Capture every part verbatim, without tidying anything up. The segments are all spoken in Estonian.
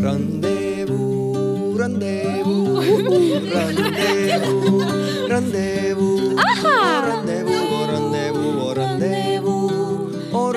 Rendezvous, rendezvous, rendezvous, rendezvous, rendezvous, rendezvous, rendezvous,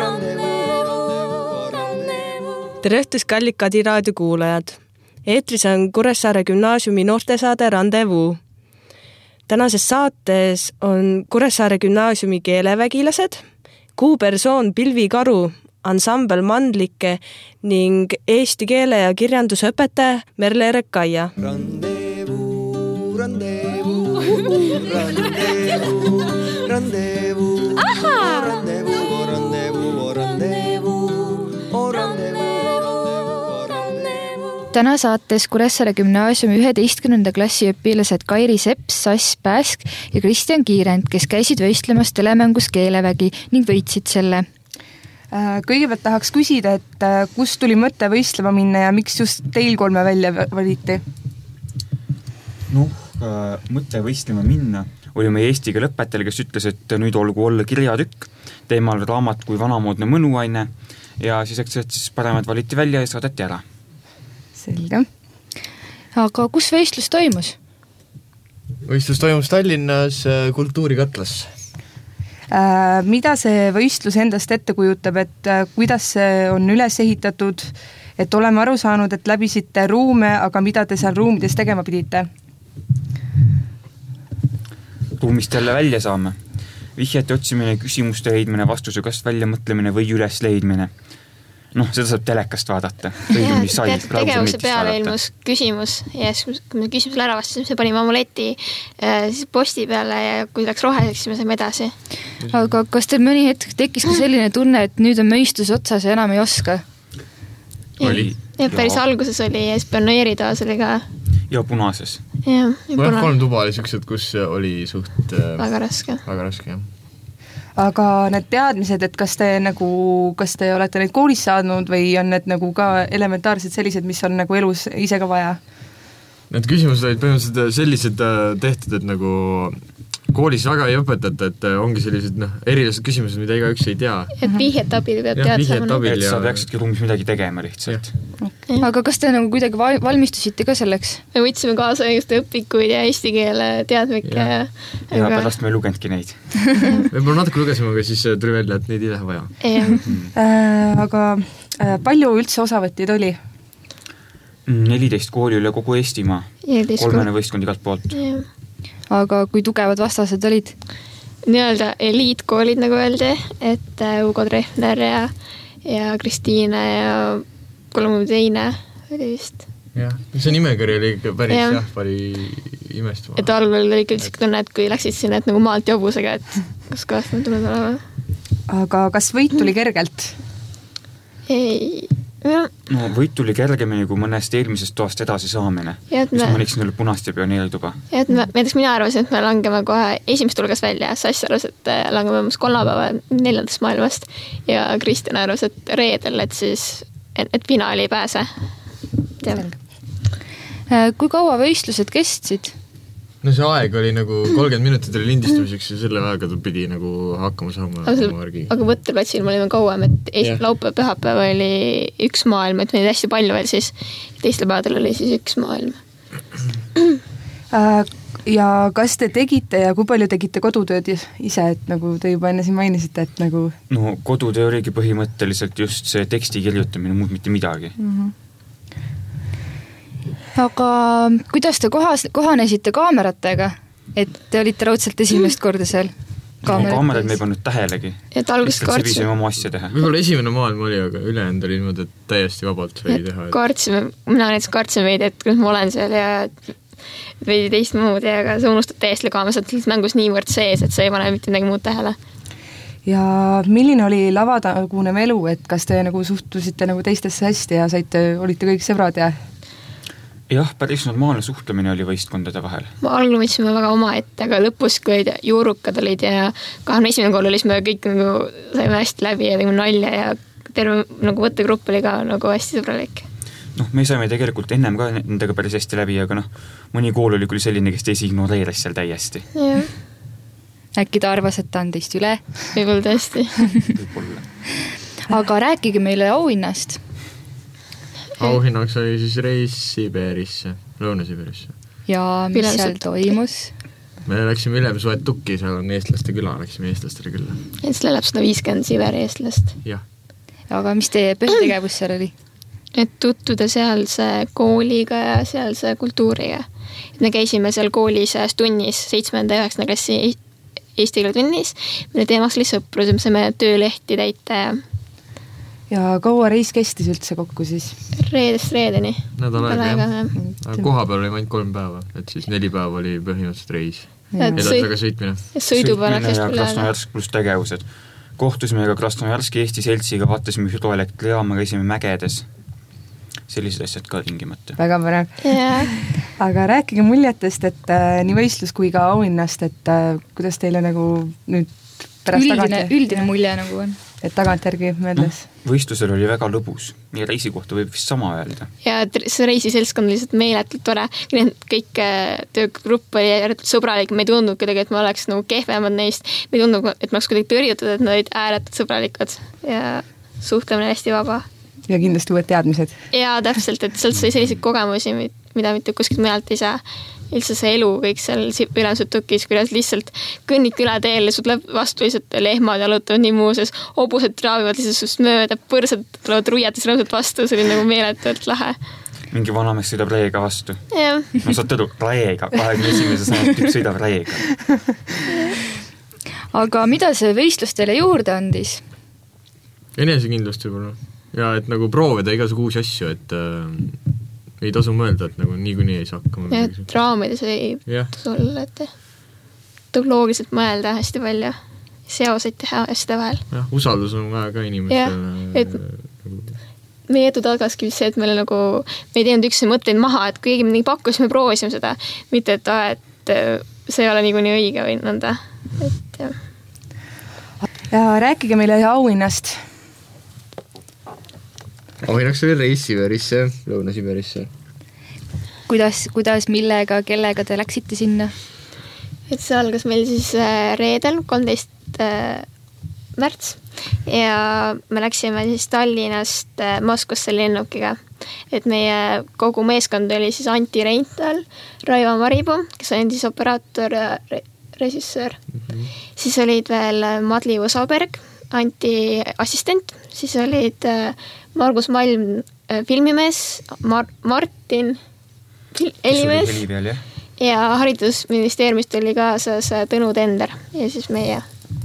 rendezvous. Tere õhtust, kallid Kadi raadio kuulajad. Eetris on Kuressaare gümnaasiumi noortesaade Rendezvous. Tänases saates on Kuressaare gümnaasiumi keelevägilased, kuupersoon Pilvi Karu, ansambel Mandlike ning eesti keele ja kirjanduse õpetaja Merle Rekaia. Rendezvous, rendezvous, rendezvous, rendezvous, rendezvous, rendezvous, rendezvous. Täna saates Kuressaare gümnaasiumi üheteistkümnenda klassi õpilased Kairi Sepp, Sass Pääsk ja Kristjan Kiirend, kes käisid võistlemas telemängus Keelevägi ning võitsid selle. Kõigepealt tahaks küsida, et kust tuli mõte võistlema minna ja miks just teil kolme välja valiti? Noh, mõte võistlema minna oli meie eesti keele õpetajal, kes ütles, et nüüd olgu olla kirjatükk, teemal raamat kui vanamoodne mõnuaine ja siis, et siis paremad valiti välja ja saadeti ära. Selge. Aga kus võistlus toimus? Võistlus toimus Tallinnas Kultuurikatlas. Äh, mida see võistlus endast ette kujutab, et äh, kuidas see on üles ehitatud, et oleme aru saanud, et läbisite ruume, aga mida te seal ruumides tegema pidite? Ruumist jälle välja saame. Vihjate otsimine, küsimuste leidmine, vastuse kast väljamõtlemine või üles leidmine. Noh, seda saab telekast vaadata. Ja, tegevuse peale ilmus küsimus ja siis, kui me küsimusele ära vastasime, me panime amuleti siis posti peale ja kui läks roheliseks, siis me saime edasi. Aga kas teil mõni hetk tekkis ka selline tunne, et nüüd on mõistus otsas ja enam ei oska? Oli. Ja päris ja. Alguses oli ja siis pioneeritoas oli ka. Ja punases. Ja, ja punane. Kolm tuba oli sellised, kus oli suht väga raske. Väga raske, jah. Aga need teadmised, et kas te, nagu, kas te olete neid koolis saanud või on need nagu ka elementaarsed sellised, mis on nagu elus ise ka vaja? Need küsimused olid põhimõtteliselt sellised tehtud, et nagu koolis väga ei õpetata, et ongi sellised noh, erilised küsimused, mida igaüks ei tea. Et vihjet abil peab tead saama. Et sa peaksidki ruumis midagi tegema lihtsalt. Okay. Aga kas te nagu kuidagi valmistusite ka selleks? Me võtsime kaasa just õpikuid ja eesti keele teadmikke. Ja, ja, ja pärast me ei lugenudki neid. Võib-olla natuke lugesime, aga siis tuli välja, et neid ei lähe vaja. äh, aga äh, palju üldse osavõtteid oli? neliteist kooli üle kogu Eestimaa. Kolmene võistkond igalt poolt. Ja. Aga kui tugevad vastased olid? Nii-öelda eliitkoolid, nagu öeldi, et Ugo Treffner ja, ja Kristiine ja kolme teine oli vist. Jah, see nimekari oli päris ja. jah, pari imestama. Et alvel oli küll tunne, et kui läksid sinna, et nagu maalt jobusega, et kas kohast nad tulnud olema. Aga kas võit tuli kergelt? Ei... Ja. No võit tuli kergemini kui mõnest eelmisest toast edasi saamine. Just me mõniksin oli punast ja pioneerituba. Ja, et me, näiteks mina arvasin, et me langeme kohe esimest hulgas välja. Sass arvas, et langeme mõnes kolmapäeva neljandast maailmast ja Kristjan arvas, et reedel, et siis et finaali ei pääse. Kui kaua võistlused kestsid? No see aeg oli nagu kolmkümmend minutit oli lindistamiseks ja selle aega pidi nagu hakkama saama. Aga, aga võtteplatsil me olime kauem, et yeah. laupäev pühapäev oli üks maailm, et meil oli hästi palju veel siis. Teistel päevadel oli siis üks maailm. Ja kas te tegite ja kui palju tegite kodutööd ise, et nagu te juba enne siin mainisite, et nagu... No kodutöö oligi põhimõtteliselt just see teksti kirjutamine, muud mitte midagi. Mm-hmm. Aga kuidas te kohas, kohanesite kaameratega? Et te olite raudselt esimest korda seal? Kaamerad me ei pannud tähelegi. Et alguses kaartsime oma asja teha. Võib-olla esimene maailm oli, aga ülejäänud oli niimoodi, et täiesti vabalt sai teha. Et... Kaartsime, mina näiteks kaartsime veidi, et kuidas ma olen seal ja veidi teist muud ja aga sa unustad täiesti kaameras, et mängus niivõrd sees, et sa ei pane mitte midagi muud tähele. Ja milline oli lavatagune elu, et kas te nagu suhtusite nagu teistesse hästi ja saite, olite kõik sõbrad ja... Jah, päris normaalne suhtlemine oli võistkondade vahel. Algul võtsime väga oma ette, aga lõpus, kui juurukad olid ja kahekümne esimene kool oli, siis me kõik nagu saime hästi läbi ja tegime nalja ja terve nagu võttegrupp oli ka nagu hästi sõbralik. Noh, me saime tegelikult ennem ka nendega päris hästi läbi, aga noh, mõni kool oli küll selline, kes teisi ignoreeris seal täiesti. Ja. Äkki ta arvas, et ta on teist üle? Võib-olla tõesti. Võib-olla. Aga rääkige meile auhinnast. auhinnaks oli siis reis Siberisse, Lõuna-Siberisse. ja mis Ülemsed seal toimus? Me läksime Ülemsoetukki, seal on eestlaste küla, läksime eestlastele külla. ja siis elab sada viiskümmend Siberi eestlast. Jah. Aga mis teie põhitegevus seal oli? Et tutvuda sealse kooliga ja sealse kultuuriga. Et me käisime seal koolis tunnis, seitsmenda ja üheksanda klassi eesti keele tunnis, mille teemaks oli sõprus, me saime töölehti täita ja ja kaua reis kestis üldse kokku siis? reedest reedeni. Nädal aega, jah. jah. Aga koha peal oli ainult kolm päeva, et siis neli päeva oli põhimõtteliselt reis. Et Edasi sõit- väga sõitmine. sõidupala sõitmine ja Krasnojarsk pluss tegevused. Kohtusime ka Krasnojarski Eesti seltsiga, vaatasime hüdroelektrijaama, käisime mägedes. Sellised asjad ka tingimata. Väga põnev. Yeah. Aga rääkige muljetest, et äh, nii võistlus kui ka auhinnast, et äh, kuidas teile nagu nüüd pärast Üldine, tagant, üldine mulje nagu on. et tagantjärgi mõeldes no,? Võistlusel oli väga lõbus ja reisi kohta võib vist sama öelda. Ja see reisiselskond oli lihtsalt meeletult tore. Kõik töögrupp oli ääretult sõbralik, me ei tundnud kuidagi, et me oleks nagu kehvemad neist. Me ei tundnud, et me oleks kuidagi tõrjutud, et nad olid ääretult sõbralikud ja suhtlemine hästi vaba. Ja kindlasti uued teadmised. Ja täpselt, et sealt sai selliseid kogemusi, mida mitte kuskilt mujalt ei saa. Lihtsalt see elu kõik seal Ülemsoetukis, kuidas lihtsalt kõnnid külateele, sul tuleb vastu lihtsalt lehmad jalutavad nii muuses, hobused traavivad lihtsalt sust mööda, põrsad tulevad ruiates rõõmsalt vastu, see oli nagu meeletult lahe. Mingi vanamees sõidab reega vastu. Ja. No saad tõdu, reega, kahekümne esimese sajandi tüüp sõidab reega. Aga mida see võistlus teile juurde andis? Enesekindlust võib-olla. Ja et nagu proovida igasugu uusi asju, et äh, ei tasu mõelda, et nagu niikuinii ei saa hakkama. Ja draamides ei tasu olla, et tuleb loogiliselt mõelda hästi palju, seoseid teha hästi vahel. Jah, usaldus on vaja ka inimestele. Et meie edu tagaski see, et meil nagu, me ei teinud üksi mõtteid maha, et kui keegi midagi pakkus, me proovisime seda, mitte et, et see ei ole niikuinii õige või nõnda. Et, jah. Ja rääkige meile auhinnast. Auhinnaks oli reis Siberisse, Lõuna-Siberisse. Kuidas, kuidas, millega, kellega te läksite sinna? Et see algas meil siis reedel, kolmteist märts ja me läksime siis Tallinnast Moskvasse lennukiga. Et meie kogu meeskond oli siis Anti Reintal, Raivo Maripuu, kes on endis operaator ja re- režissöör. Mm-hmm. Siis olid veel Madli Usoberg, Anti assistent, siis olid Margus Malm filmimees, Mar- Martin helimees ja haridusministeeriumist oli kaasas Tõnu Tender ja siis meie.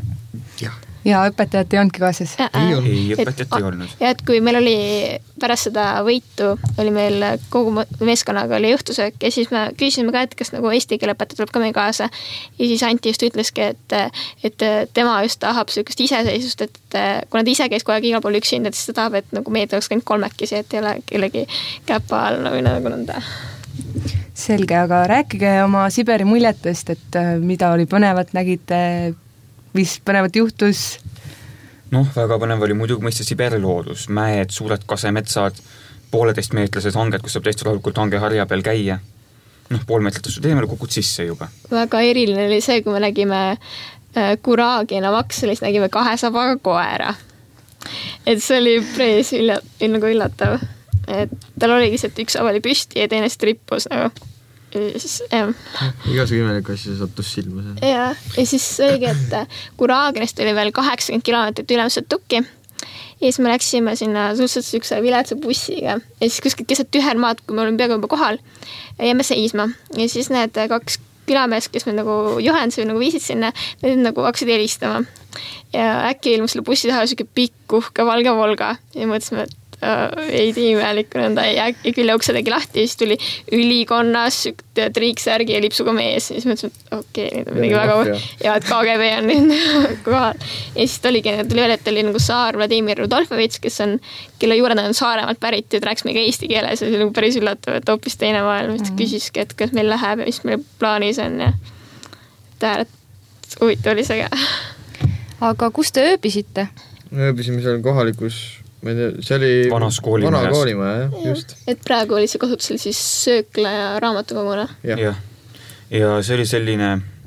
Ja õpetajat ei olnudki kaasas? Ei, ei õpetajat ei olnud. Ja et kui meil oli pärast seda võitu, oli meil kogu meeskonnaga oli õhtusöök ja siis me küsisime ka, et kas nagu eesti keele õpetaja tuleb ka meil kaasa. Ja siis Anti just ütleski, et, et tema just tahab sellist iseseisust, et kuna ta ise käis kogu aeg igal pool üksinda, et siis ta tahab, et nagu meid oleks käinud kolmekesi, et ei ole kellegi käpa all või nagu nõnda. Selge, aga rääkige oma Siberi muljetest, et mida oli põnevat, nägite, mis põnevat juhtus? Noh, väga põnev oli muidugi mõista Siberi loodus, mäed, suured kasemetsad, pooleteist meetrised hanged, kus saab täiesti rahulikult hangeharja peal käia. Noh, pool meetrit tõstud eemale kukud sisse juba. Väga eriline oli see, kui me nägime Kuraagina Makselis, nägime kahe sabaga koera. Et see oli prees üllat, nagu üllatav. Et tal oli lihtsalt üks saba oli püsti ja teine strippus nagu. Siis, igasugu imelik asja sattus silma see. Ja, ja siis oligi, et Kuraaginist oli veel kaheksakümmend kilomeetrit Ülemsoetukki ja siis me läksime sinna suhteliselt ükse viletsa bussiga ja siis kuskilt keset tühermaad, kui me olime peaaegu juba kohal, jäime seisma ja siis need kaks külamees, kes me nagu juhendas või nagu viisid sinna, need nagu hakkasid helistama ja äkki ilmus selle bussi taha siuke pikk uhke valge Volga ja mõtlesime, et ei tiimelikku nõnda ja külje ukse tegi lahti ja siis tuli ülikonnas triiksärgi ja lipsuga mees ja siis mõtlesime, et okei, okay, midagi väga ja et K G B on nüüd kohal ja siis tuligi, tuli veel, et oli nagu Saar Vladimir Rudolfovits, kes on, kelle juured on Saaremaalt pärit ja rääkis meiga eesti keeles ja see oli nagu päris üllatav, et hoopis teine maailm, siis küsiski, et kas meil läheb ja mis meil plaanis on ja tähendab, et huvitav oli see ka. Aga kus te ööbisite? Ööbisime seal kohalikus ma ei tea, see oli vanas koolimajas. Vana koolimaja, jah, just. Et praegu oli see kasutusel siis söökla ja raamatukoguna. Ja. Ja. ja see oli selline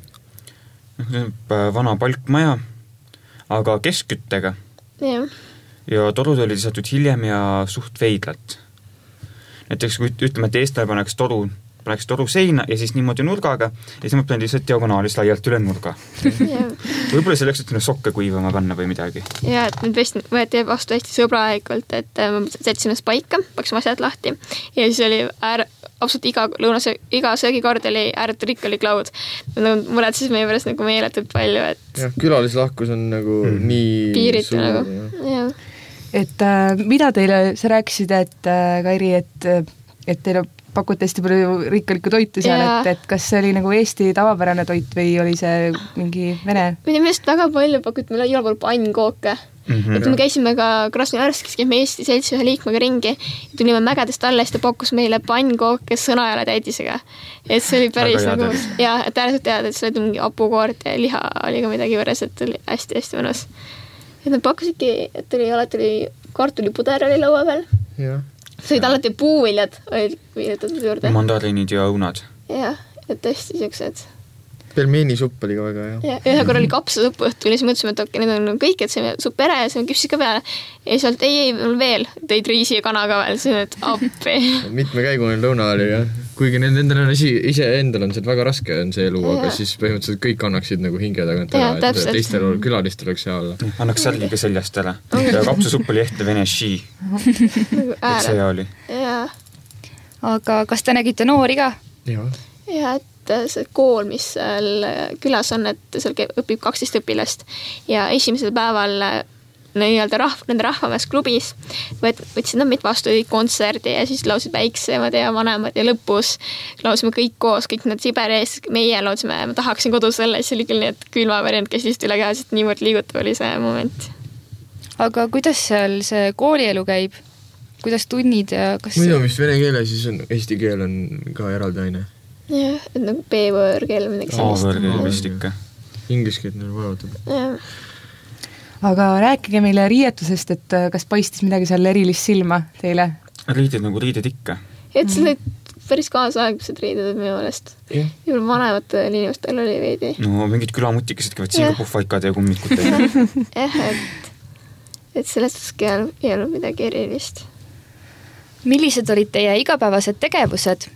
vana palkmaja, aga keskküttega. Ja. Ja torud olid lisatud hiljem ja suht veidlat. näiteks kui ütleme, et eestlane paneks toru, paneks toru seina ja siis niimoodi nurgaga ja siis ma pean lihtsalt diagonaalis laialt üle nurga. Võib-olla selleks, et sokke kuivama panna või midagi. Ja, et need vest võeti vastu hästi sõbralikult, et ma sätsin ennast paika, paksin asjad lahti ja siis oli äär, absoluut iga lõunase, iga söögikord oli ääretu rikkalik laud. Nagu muretses meie pärast nagu meeletult palju, et jah, külalislahkus on nagu mm. nii piiritu suur. Nagu, jah. Et äh, mida teile, sa rääkisid, et äh, Kairi, et, et teile pakuti hästi palju rikkalikku toitu seal, et, et kas see oli nagu Eesti tavapärane toit või oli see mingi vene? Minu meelest väga palju pakuti meile igal pool pannkooke. Mm-hmm. Et me käisime ka Krasnojarskis, käisime Eesti seltsi ühe liikmega ringi ja tulime mägedest alla ja pakkus meile pannkooke sõnajale täidisega. Et see oli päris nagu, ja, et ääretult teada, et see oli mingi apukoort ja liha oli ka midagi võres, et oli hästi-hästi mõnus. Et nad pakkusidki, et oli alati oli kartulipuder oli laua peal. Jah. See olid alati puuviljad, olid viirutatud juurde. Mandariinid ja õunad. Jah, et tõesti siuksed. Pelmeenisupp oli ka väga hea. Ja, ühe korra oli kapsasupp õhtul ja siis mõtlesime, et okei, need on kõik, et see supp pere ja see on küpsis ka peale. Ja siis olid, ei, ei, veel, tõid riisi ja kana ka veel, see on, et appi. Mitme käiguline lõuna oli, jah. Kuigi nendel on isi, ise endal on see väga raske on see elu, aga siis põhimõtteliselt kõik annaksid nagu hinge tagant ära, et teistel külalistel oleks hea olla. Annaks särgiga seljast ära. Ja kapsasupp oli ehte vene ši. Et see oli. Ja. Aga kas te nägite noori ka? Ja. Ja, et see kool, mis seal külas on, et seal õpib kaksteist õpilast ja esimesel päeval nii-öelda rahv, nende rahvamees klubis võt, võtsid nad meid vastu kontserdi ja siis laulsid väiksemad ja vanemad ja lõpus laulsime kõik koos, kõik need Siberi ees, meie laulsime, ma tahaksin kodus olla, siis oli küll nii, et külmavariant, kes lihtsalt üle käe, sest niivõrd liigutav oli see moment. Aga kuidas seal see koolielu käib? Kuidas tunnid ja kas... Muidu vist vene keele, siis on eesti keel on ka eraldi aine. Jah, et nagu B-võõrkeel midagi sellist. A-võõrkeel vist ikka. Ingliskeelt neil vajatab. Jah. Aga rääkige meile riietusest, et kas paistis midagi seal erilist silma teile? Riided nagu riided ikka. Et see olid päris kaasaegused riided minu meelest. Yeah. Juba vanematel inimestel oli veidi. No mingid külamutikesed käivad siiga puhvaikad ja kummikut. Jah, et, et sellest ei olnud midagi erilist. Millised olid teie igapäevased tegevused?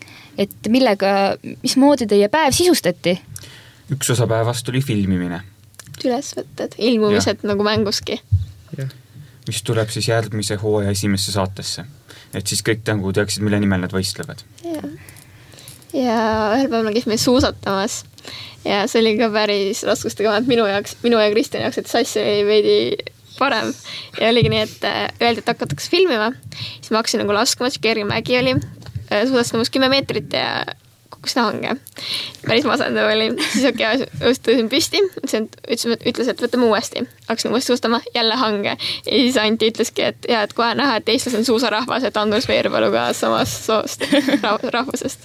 Et millega, mis moodi teie päev sisustati? Üks osa päevast oli filmimine. Ülesvõtted, ilmumised ja. Nagu mänguski. Ja. Mis tuleb siis järgmise hooaja esimesse saatesse. Et siis kõik tängu teaksid, mille nimel nad võistlevad. Ja, ja ühel päeval käis meil suusatamas. Ja see oli ka päris raskustega minu jaoks, minu ja Kristjani jaoks, et sass oli veidi parem. Ja oligi nii, et öeldi, et hakatakse filmima. Siis ma hakkasin nagu laskuma, siis kerge mägi oli. Suudastamus kümme meetrit ja kukkus nahange. Päris masendav oli. Siis okei, tõusin püsti, ütles, et võtame uuesti. Hakkasin uuesti suustama, jälle hange. Ja siis Anti ütleski, et, ja, et kohe näha, et eestlas on suusarahvas, et Andrus Veerpalu ka samast soost rahvusest.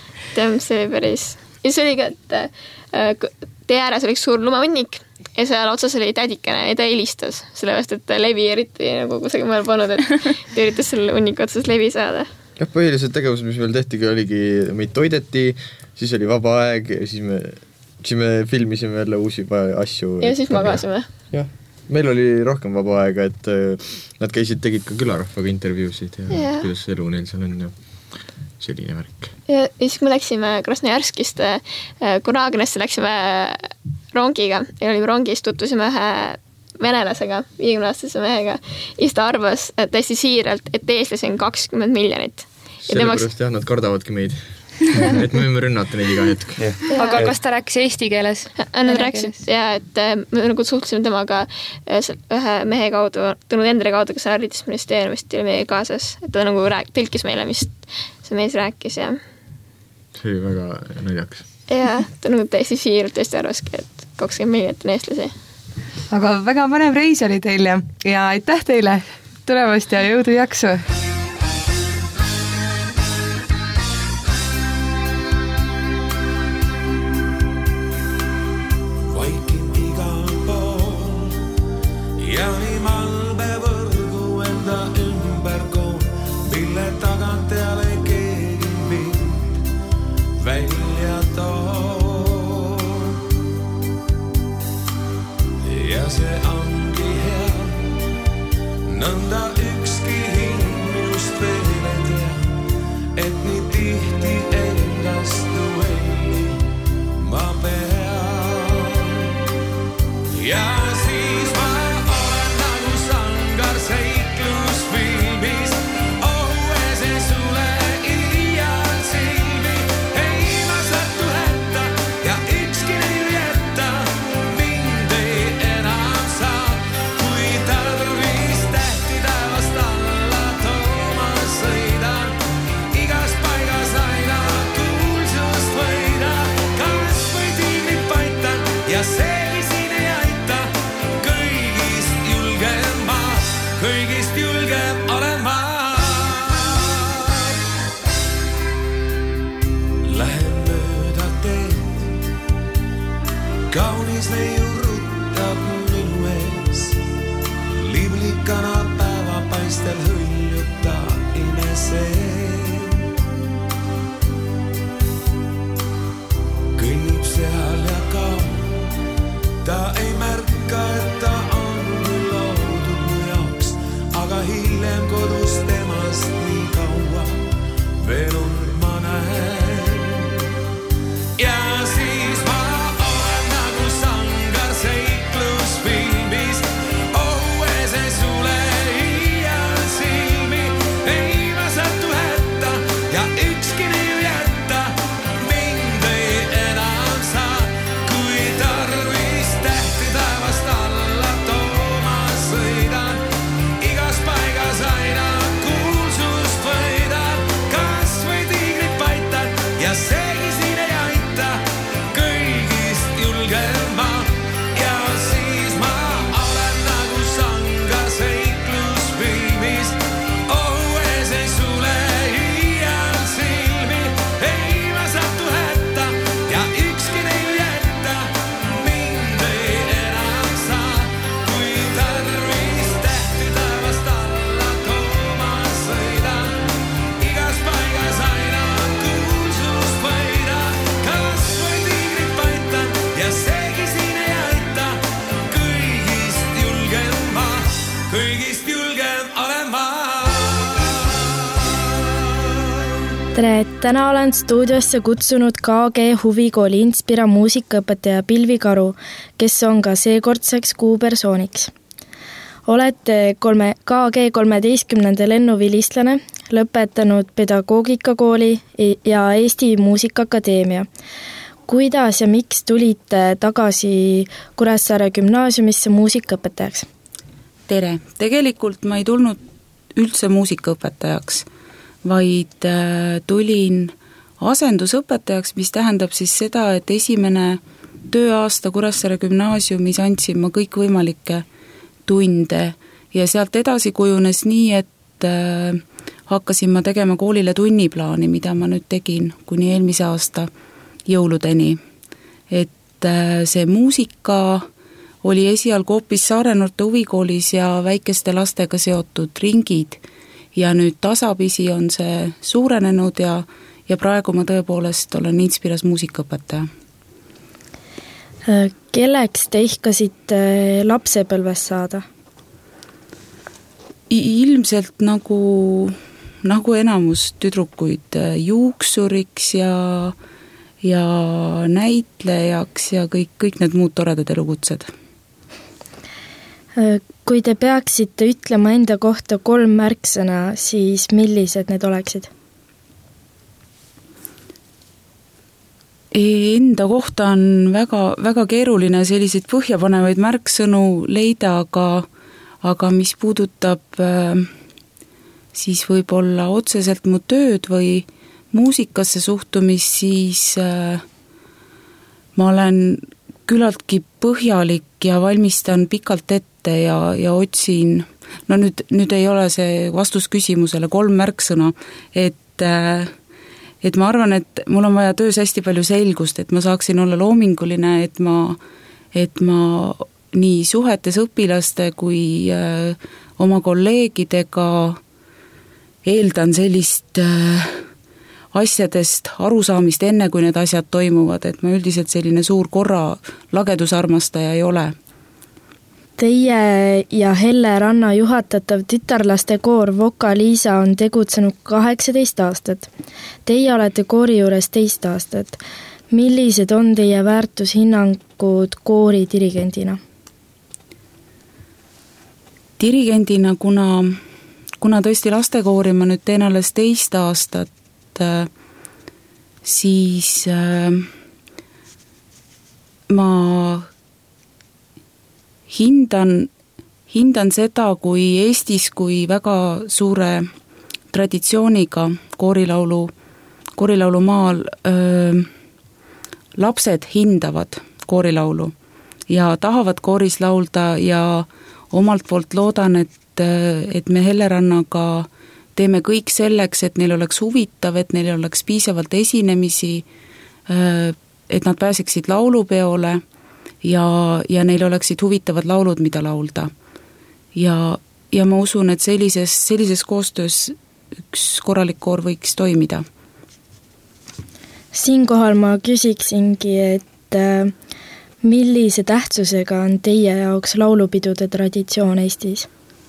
See oli päris. Ja see oli ka, et tee ääres oli üks suur lumehunnik ja seal otsas oli tädikene ja ta helistas. Sellepärast, et levi eriti nagu kusagil mõel pannud, et ta üritas selle hunniku otsas levi saada. Jah, põhilised tegevused, mis meil tehtigi, oligi meid toideti, siis oli vaba aeg ja siis me, siis me filmisime jälle uusi asju. Ja siis magasime. Jah, meil oli rohkem vaba aega, et nad käisid, tegid ka külarahvaga intervjuusid ja, ja. Kuidas elu neil seal on ja selline värk. Ja, ja siis me läksime Krasnojarskist Kuraagenesse, läksime rongiga ja olime rongis, tutvusime ühe venelasega, viiekümne-aastase mehega ja siis ta arvas täiesti siiralt, et eestlasi on kakskümmend miljonit. Sellepärast temaks... jah, nad kardavadki meid. Et me võime rünnata neid iga hetk. Yeah. Aga kas ta rääkis eesti keeles? Nad rääkisid, ja, et me nagu suhtlesime temaga ühe mehe kaudu, Tõnu Tendre kaudu, kes haridusministeeriumist oli meie kaasas. Et ta nagu rääk, tõlkis meile, mis see mees rääkis. Ja. See oli väga naljakas. Ja, ta nagu täiesti siiralt tõesti arvaski, et kakskümmend miljonit on eestlasi. Aga väga põnev reis oli teil ja, ja aitäh teile tulemast ja jõudu jaksu! Vaikin igal pool ja nii malbe võrgu enda ümber koon, mille tagant jälle keegi mind välja too. Ja see ongi hea, nõnda ükski hing et nii tihti endastu ei ma pean. Ja siis ma olen nagu sangar seiklusfilmis, õues ei sule iial silmi. Ei ma sattu hätta ja ükski neil jätta, mind ei enam saa, kui tarvis tähti taevast alla tooma sõidan. Igas paigas aina kuulsust võida, kas või tiimid paitan ja seegi siin ei aita. Kõigist julgem ma, kõigist julgem olen ma. Lähen mööda teed, kaunis neiu ruttab minu ees. Liblikana päevapaistel hõljuta imesee. Kõnnib seal ja kaob, ta ei märka, et ta on küll loodud mu jaoks, aga hiljem kodus temast nii kaua veel on ma näen. Ja siis ma olen nagu sangar seiklusfilmis, õues ei sule iial silmi. Ei ma sattu hätta ja ükski neil jätta, mind ei enam saa, kui tarvis tähti taevast alla tooma sõidan. Igas paigas aina kuulsust võidan, kas või tiigrid paitan ja seegi siin ei aita. Kõigist julgem ma ja siis ma olen nagu sangar seiklusfilmis, õues ei sule iial silmi. Ei ma sattu hätta ja ükski neil jätta, mind ei enam saa, kui tarvis tähti taevast alla tooma sõidan. Igas paigas aina kuulsust võidan, kas või tiigrid paitan ja seegi siin ei aita. Kõigist julgem ma, kõigist julgem olen ma. tere, täna olen stuudiosse kutsunud K G huvikooli Inspira muusikaõpetaja Pilvi Karu, kes on ka seekordseks kuupersooniks. Olete kolme, K G kolmeteistkümnenda lennuvilistlane, lõpetanud pedagoogikakooli ja Eesti Muusikaakadeemia. Kuidas ja miks tulite tagasi Kuressaare gümnaasiumisse muusikaõpetajaks? Tere, tegelikult ma ei tulnud üldse muusikaõpetajaks, vaid tulin asendusõpetajaks, mis tähendab siis seda, et esimene tööaasta Kuressaare gümnaasiumis andsin ma kõik võimalikke tunde ja sealt edasi kujunes nii, et hakkasin ma tegema koolile tunniplaani, mida ma nüüd tegin kuni eelmise aasta jõuludeni. Et see muusika oli esialgu hoopis Saare Noorte Huvikoolis ja väikeste lastega seotud ringid ja nüüd tasapisi on see suurenenud ja, ja praegu ma tõepoolest olen Inspiras muusikaõpetaja. Kelleks te ihkasite lapsepõlves saada? Ilmselt nagu, nagu enamus tüdrukuid juuksuriks ja, ja näitlejaks ja kõik, kõik need muud toredad elukutsed. Kui te peaksite ütlema enda kohta kolm märksõna, siis millised need oleksid? Enda kohta on väga, väga keeruline selliseid põhjapanevaid märksõnu leida, aga, aga mis puudutab siis võib-olla otseselt mu tööd või muusikasse suhtumist, siis ma olen küllaltki põhjalik ja valmistan pikalt ette ja, ja otsin, no nüüd, nüüd ei ole see vastus küsimusele kolm märksõna, et, et ma arvan, et mul on vaja töös hästi palju selgust, et ma saaksin olla loominguline, et ma, et ma nii suhetes õpilaste kui äh, oma kolleegidega eeldan sellist äh, asjadest arusaamist enne, kui need asjad toimuvad, et ma üldiselt selline suur korra lagedusarmastaja ei ole. Teie ja Helle Ranna juhatatav tütarlaste koor Voka-Liisa on tegutsenud kaheksateist aastat. Teie olete koori juures teist aastat. Millised on teie väärtushinnangud koori dirigendina? Dirigendina, kuna, kuna tõesti lastekoori ma nüüd teen alles teist aastat, siis ma hindan, hindan seda, kui Eestis kui väga suure traditsiooniga koorilaulu, koorilaulumaal öö, lapsed hindavad koorilaulu ja tahavad kooris laulda ja omalt poolt loodan, et, et me Hellerannaga teeme kõik selleks, et neil oleks huvitav, et neil oleks piisavalt esinemisi, et nad pääseksid laulupeole ja, ja neil oleksid huvitavad laulud, mida laulda. Ja, ja ma usun, et sellises, sellises koostöös üks korralik koor võiks toimida. Siinkohal ma küsiksingi, et millise tähtsusega on teie jaoks laulupidude traditsioon Eestis?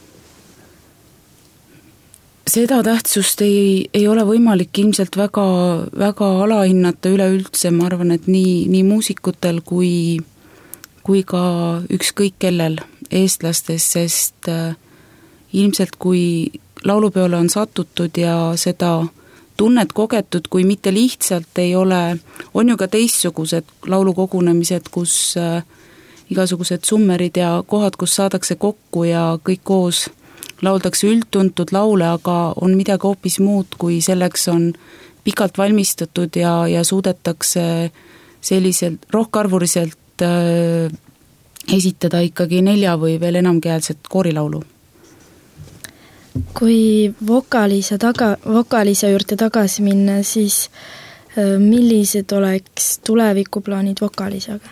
Seda tähtsust ei, ei ole võimalik ilmselt väga, väga alahinnata üleüldse, ma arvan, et nii, nii muusikutel kui, kui ka ükskõik kellel eestlastes, sest ilmselt kui laulupeole on satutud ja seda tunnet kogetud, kui mitte lihtsalt ei ole, on ju ka teistsugused laulukogunemised, kus äh, igasugused summerid ja kohad, kus saadakse kokku ja kõik koos lauldakse üldtuntud laule, aga on midagi hoopis muud, kui selleks on pikalt valmistatud ja, ja suudetakse selliselt rohkarvuliselt äh, esitada ikkagi nelja või veel enamkeelset koorilaulu. Kui Voka-Liisa taga, Voka-Liisa juurde tagasi minna, siis millised oleks tulevikuplaanid Voka-Liisaga?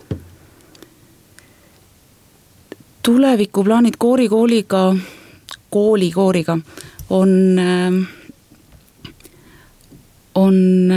Tulevikuplaanid koori-kooliga, kooli-kooriga on, on,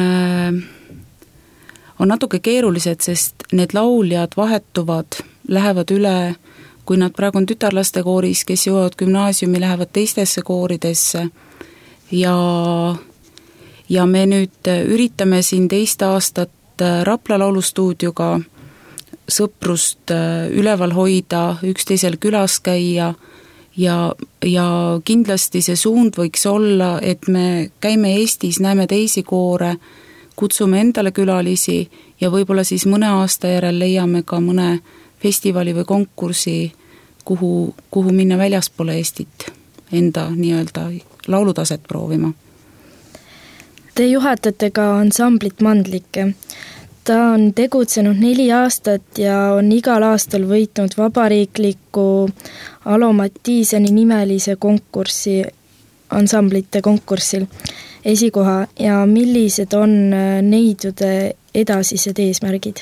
on natuke keerulised, sest need lauljad vahetuvad, lähevad üle, kui nad praegu on tütarlaste kooris, kes jõuavad gümnaasiumi, lähevad teistesse kooridesse ja, ja me nüüd üritame siin teist aastat Rapla laulustuudioga sõprust üleval hoida, üksteisel külas käia ja, ja kindlasti see suund võiks olla, et me käime Eestis, näeme teisi koore, kutsume endale külalisi ja võib-olla siis mõne aasta järel leiame ka mõne festivali või konkursi, kuhu, kuhu minna väljaspoole Eestit enda nii-öelda laulutaset proovima. Te juhatate ka ansamblit Mandlike. Ta on tegutsenud neli aastat ja on igal aastal võitnud vabariikliku Alo Mattiiseni nimelise konkurssi, ansamblite konkursil esikoha ja millised on neidude edasised eesmärgid?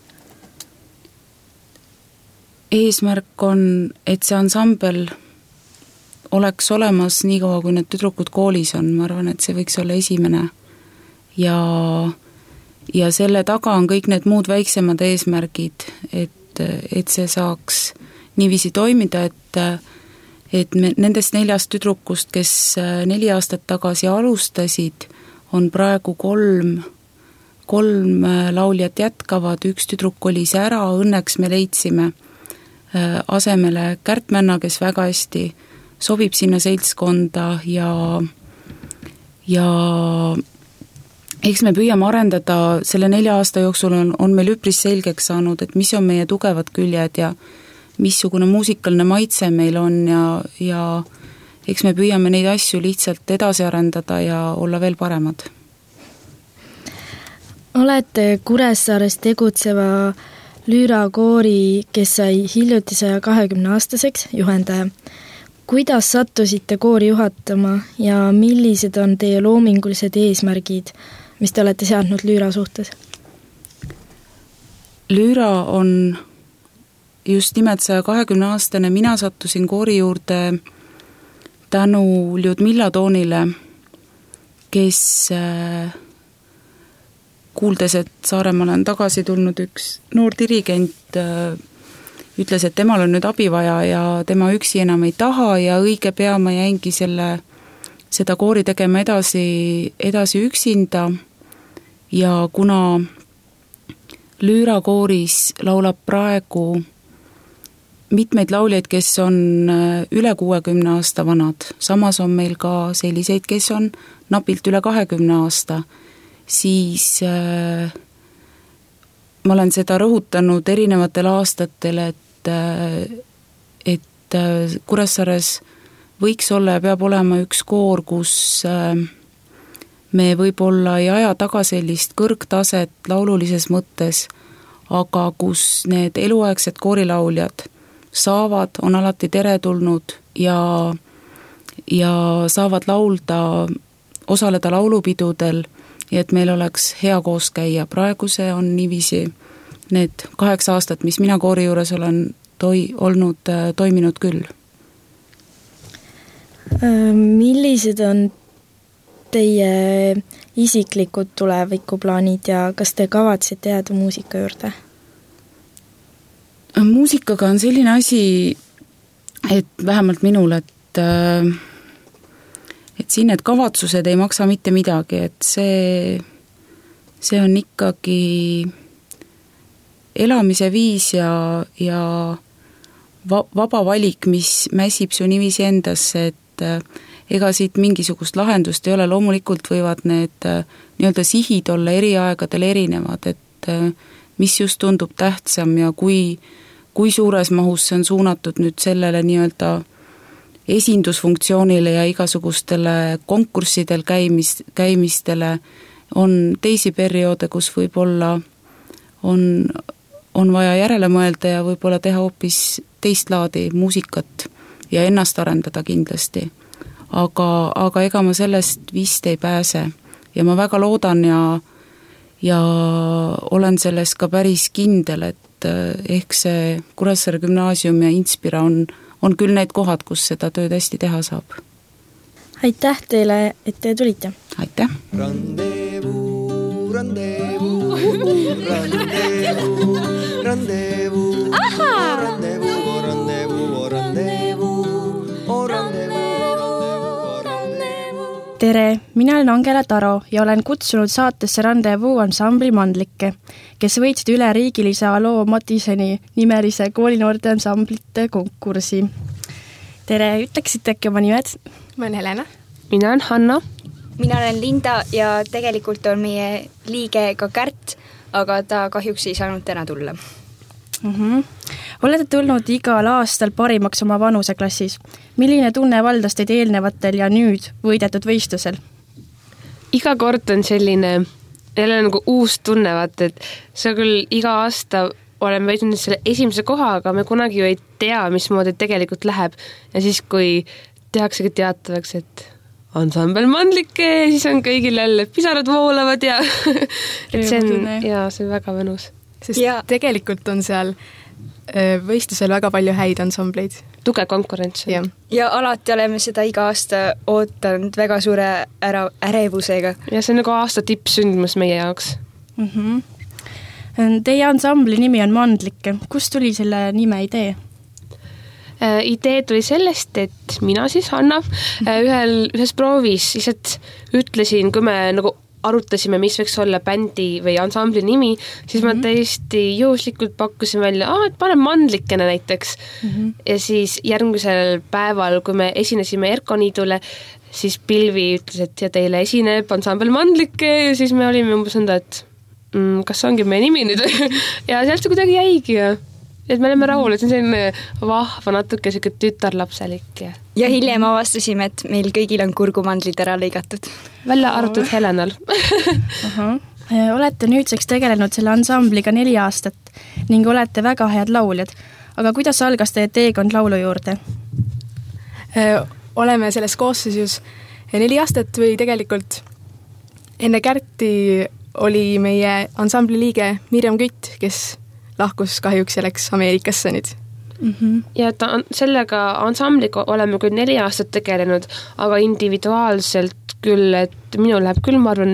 Eesmärk on, et see ansambel oleks olemas nii kaua, kui need tüdrukud koolis on. Ma arvan, et see võiks olla esimene. Ja, ja selle taga on kõik need muud väiksemad eesmärgid, et, et see saaks niiviisi toimida, et, et me, nendest neljast tüdrukust, kes neli aastat tagasi alustasid, on praegu kolm, kolm lauljat jätkavad, üks tüdruk kolis ära, õnneks me leidsime asemele Kärtmänna, kes väga hästi sobib sinna seltskonda ja, ja eks me püüame arendada, selle nelja aasta jooksul on, on meil üpris selgeks saanud, et mis on meie tugevad küljed ja missugune muusikaline maitse meil on ja, ja eks me püüame neid asju lihtsalt edasi arendada ja olla veel paremad. Olete Kuressaares tegutseva lüürakoori, kes sai hiljuti saja kahekümne aastaseks juhendaja. Kuidas sattusite koori juhatama ja millised on teie loomingulised eesmärgid, mis te olete seadnud lüüra suhtes? Lüüra on just nimelt saja kahekümne aastane, mina sattusin koori juurde tänu Ljudmilla Toonile, kes kuuldes, et Saaremaale on tagasi tulnud üks noor dirigent, ütles, et temal on nüüd abi vaja ja tema üksi enam ei taha ja õige pea ma jäingi selle, seda koori tegema edasi, edasi üksinda ja kuna Lüürakooris laulab praegu mitmeid lauljaid, kes on üle kuuekümne aasta vanad, samas on meil ka selliseid, kes on napilt üle kahekümne aasta, siis äh, ma olen seda rõhutanud erinevatel aastatel, et, et Kuressaares võiks olla ja peab olema üks koor, kus me võib-olla ei aja taga sellist kõrgtaset laululises mõttes, aga kus need eluaegsed koorilauljad saavad, on alati teretulnud ja, ja saavad laulda, osaleda laulupidudel ja et meil oleks hea koos käia. Praegu see on niiviisi need kaheksa aastat, mis mina koori juures olen toi, olnud, toiminud küll. Millised on teie isiklikud tulevikuplaanid ja kas te kavatsete jääda muusika juurde? Muusikaga on selline asi, et vähemalt minul, et et siin need kavatsused ei maksa mitte midagi, et see, see on ikkagi elamise viis ja, ja va, vaba valik, mis mäsib su niiviisi endasse, et ega siit mingisugust lahendust ei ole, loomulikult võivad need nii-öelda sihid olla eri aegadel erinevad, et mis just tundub tähtsam ja kui, kui suures mahus see on suunatud nüüd sellele nii-öelda esindusfunktsioonile ja igasugustele konkurssidel käimis, käimistele, on teisi perioode, kus võib-olla on, on vaja järele mõelda ja võib-olla teha hoopis teist laadi muusikat ja ennast arendada kindlasti. Aga, aga ega ma sellest vist ei pääse ja ma väga loodan ja, ja olen selles ka päris kindel, et ehk see Kuressaare gümnaasium ja Inspira on on küll need kohad, kus seda tööd hästi teha saab. Aitäh teile, et te tulite. Aitäh. Rendezvous, rendezvous, rendezvous, rendezvous, rendezvous, rendezvous, rendezvous, rendezvous. Tere, mina olen Angela Taro ja olen kutsunud saatesse Rendezvous ansambli Mandlikke, kes võitsid üle riigilise Aloo Matiseni nimelise koolinoorte ansamblite konkursi. Tere, ütleksite äkki oma nimed? Ma olen Helena. Mina olen Hanna. Mina olen Linda ja tegelikult on meie liige ka Kärt, aga ta kahjuks ei saanud täna tulla. Mm-hmm. Olete tulnud igal aastal parimaks oma vanuseklassis. Milline tunne valdas teid eelnevatel ja nüüd võidetud võistlusel? Iga kord on selline jälle nagu uus tunne, vaat, et see küll iga aasta oleme võitnud selle esimese koha, aga me kunagi ju ei tea, mismoodi tegelikult läheb. Ja siis, kui tehaksegi teatavaks, et ansambel Mandlikke, siis on kõigil jälle pisarad voolavad ja et see on, ja, see on väga mõnus. Sest ja tegelikult on seal võistlusel väga palju häid ansambleid. Tugev konkurents. Ja. ja alati oleme seda iga aasta ootanud väga suure ära, ärevusega. Ja see on nagu aasta tippsündmus meie jaoks. Mm-hmm. Teie ansambli nimi on Mandlikke. Kust tuli selle nime idee? Idee tuli sellest, et mina siis, Hanna, ühel, ühes proovis lihtsalt ütlesin, kui me nagu arutasime, mis võiks olla bändi või ansambli nimi, siis mm-hmm. ma täiesti juhuslikult pakkusin välja, ah, et panen Mandlikene näiteks. Mm-hmm. Ja siis järgmisel päeval, kui me esinesime Erkoniidule, siis Pilvi ütles, et ja teile esineb ansambel Mandlikke ja siis me olime umbes nõnda, et mm, kas ongi meie nimi nüüd? ja sealt see kuidagi jäigi ja et me oleme rahul, et see on selline vahva, natuke selline tütarlapselik. Ja, ja hiljem avastasime, et meil kõigil on kurgumandlid ära lõigatud. Välja arvatud Helenal. Olete nüüdseks tegelenud selle ansambliga neli aastat ning olete väga head lauljad. Aga kuidas algas teie teekond laulu juurde? Oleme selles koosseisus neli aastat või tegelikult enne Kärti oli meie ansambli liige Mirjam Kütt, kes lahkus kahjuks ja läks Ameerikasse nüüd. Mm-hmm. Ja ta, sellega ansambliga oleme küll neli aastat tegelenud, aga individuaalselt küll, et minul läheb küll, ma arvan, nüüd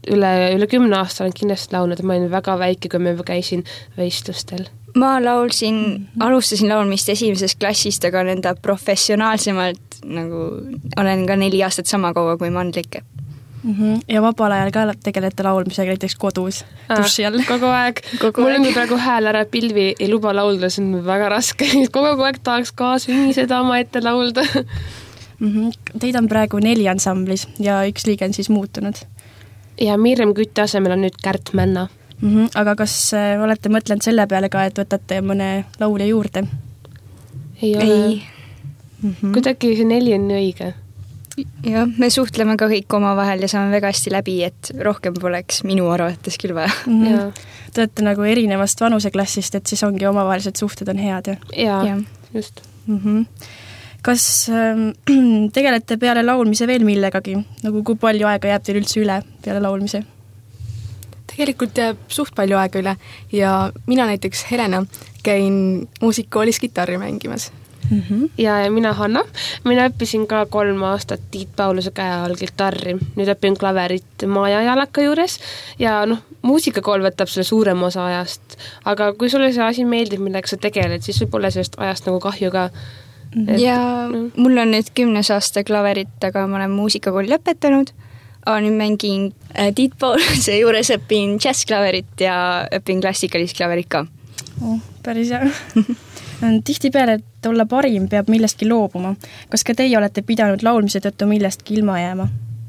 üle, üle kümne aasta olen kindlasti laulnud, ma olin väga väike, kui ma juba käisin võistlustel. Ma laulsin, alustasin laulmist esimesest klassist, aga nõnda professionaalsemalt nagu olen ka neli aastat sama kaua kui Mandlik. Mm-hmm. Ja vabal ajal ka tegelete laulmisega näiteks kodus, duši all? Kogu aeg. Kogu mul on praegu hääl ära pilvi, ei luba laulda, see on väga raske. Kogu aeg tahaks ka sünniseda oma ette laulda. Mm-hmm. Teid on praegu neli ansamblis ja üks liige on siis muutunud. Ja Mirjam Küti asemel on nüüd Kärt Männa. Mm-hmm. Aga kas olete mõtlenud selle peale ka, et võtate mõne laulja juurde? Ei ole. Ei. Mm-hmm. Kuidagi see neli on nii õige. Jah, me suhtleme ka kõik oma vahel ja saame väga hästi läbi, et rohkem poleks minu arvates küll vaja. Mm-hmm. Te olete nagu erinevast vanuseklassist, et siis ongi omavahelised suhted on head. Ja, ja, ja. Just. Mm-hmm. Kas äh, tegelete peale laulmise veel millegagi? Nagu kui palju aega jääb teil üldse üle peale laulmise? Tegelikult jääb suht palju aega üle ja mina näiteks Helena käin muusikakoolis kitarri mängimas. Mm-hmm. Ja, ja mina Hanna, mina õppisin ka kolm aastat Tiit Pauluse käe all kitarri, nüüd õppin klaverit Maja Jalaka juures ja noh, muusikakool võtab selle suurem osa ajast, aga kui sulle see asi meeldib, millega sa tegeled, siis võib olla sellest ajast nagu kahju ka. Et, ja no. Mul on nüüd kümnes aasta klaverit, aga ma olen muusikakooli lõpetanud, aga nüüd mängin Tiit Pauluse juures õpin džässklaverit ja õpin klassikalist klaverit ka. Oh, päris hea. Tihtipeale, et olla parim, peab millestki loobuma. Kas ka teie olete pidanud laulmise tõttu millestki ilma jääma?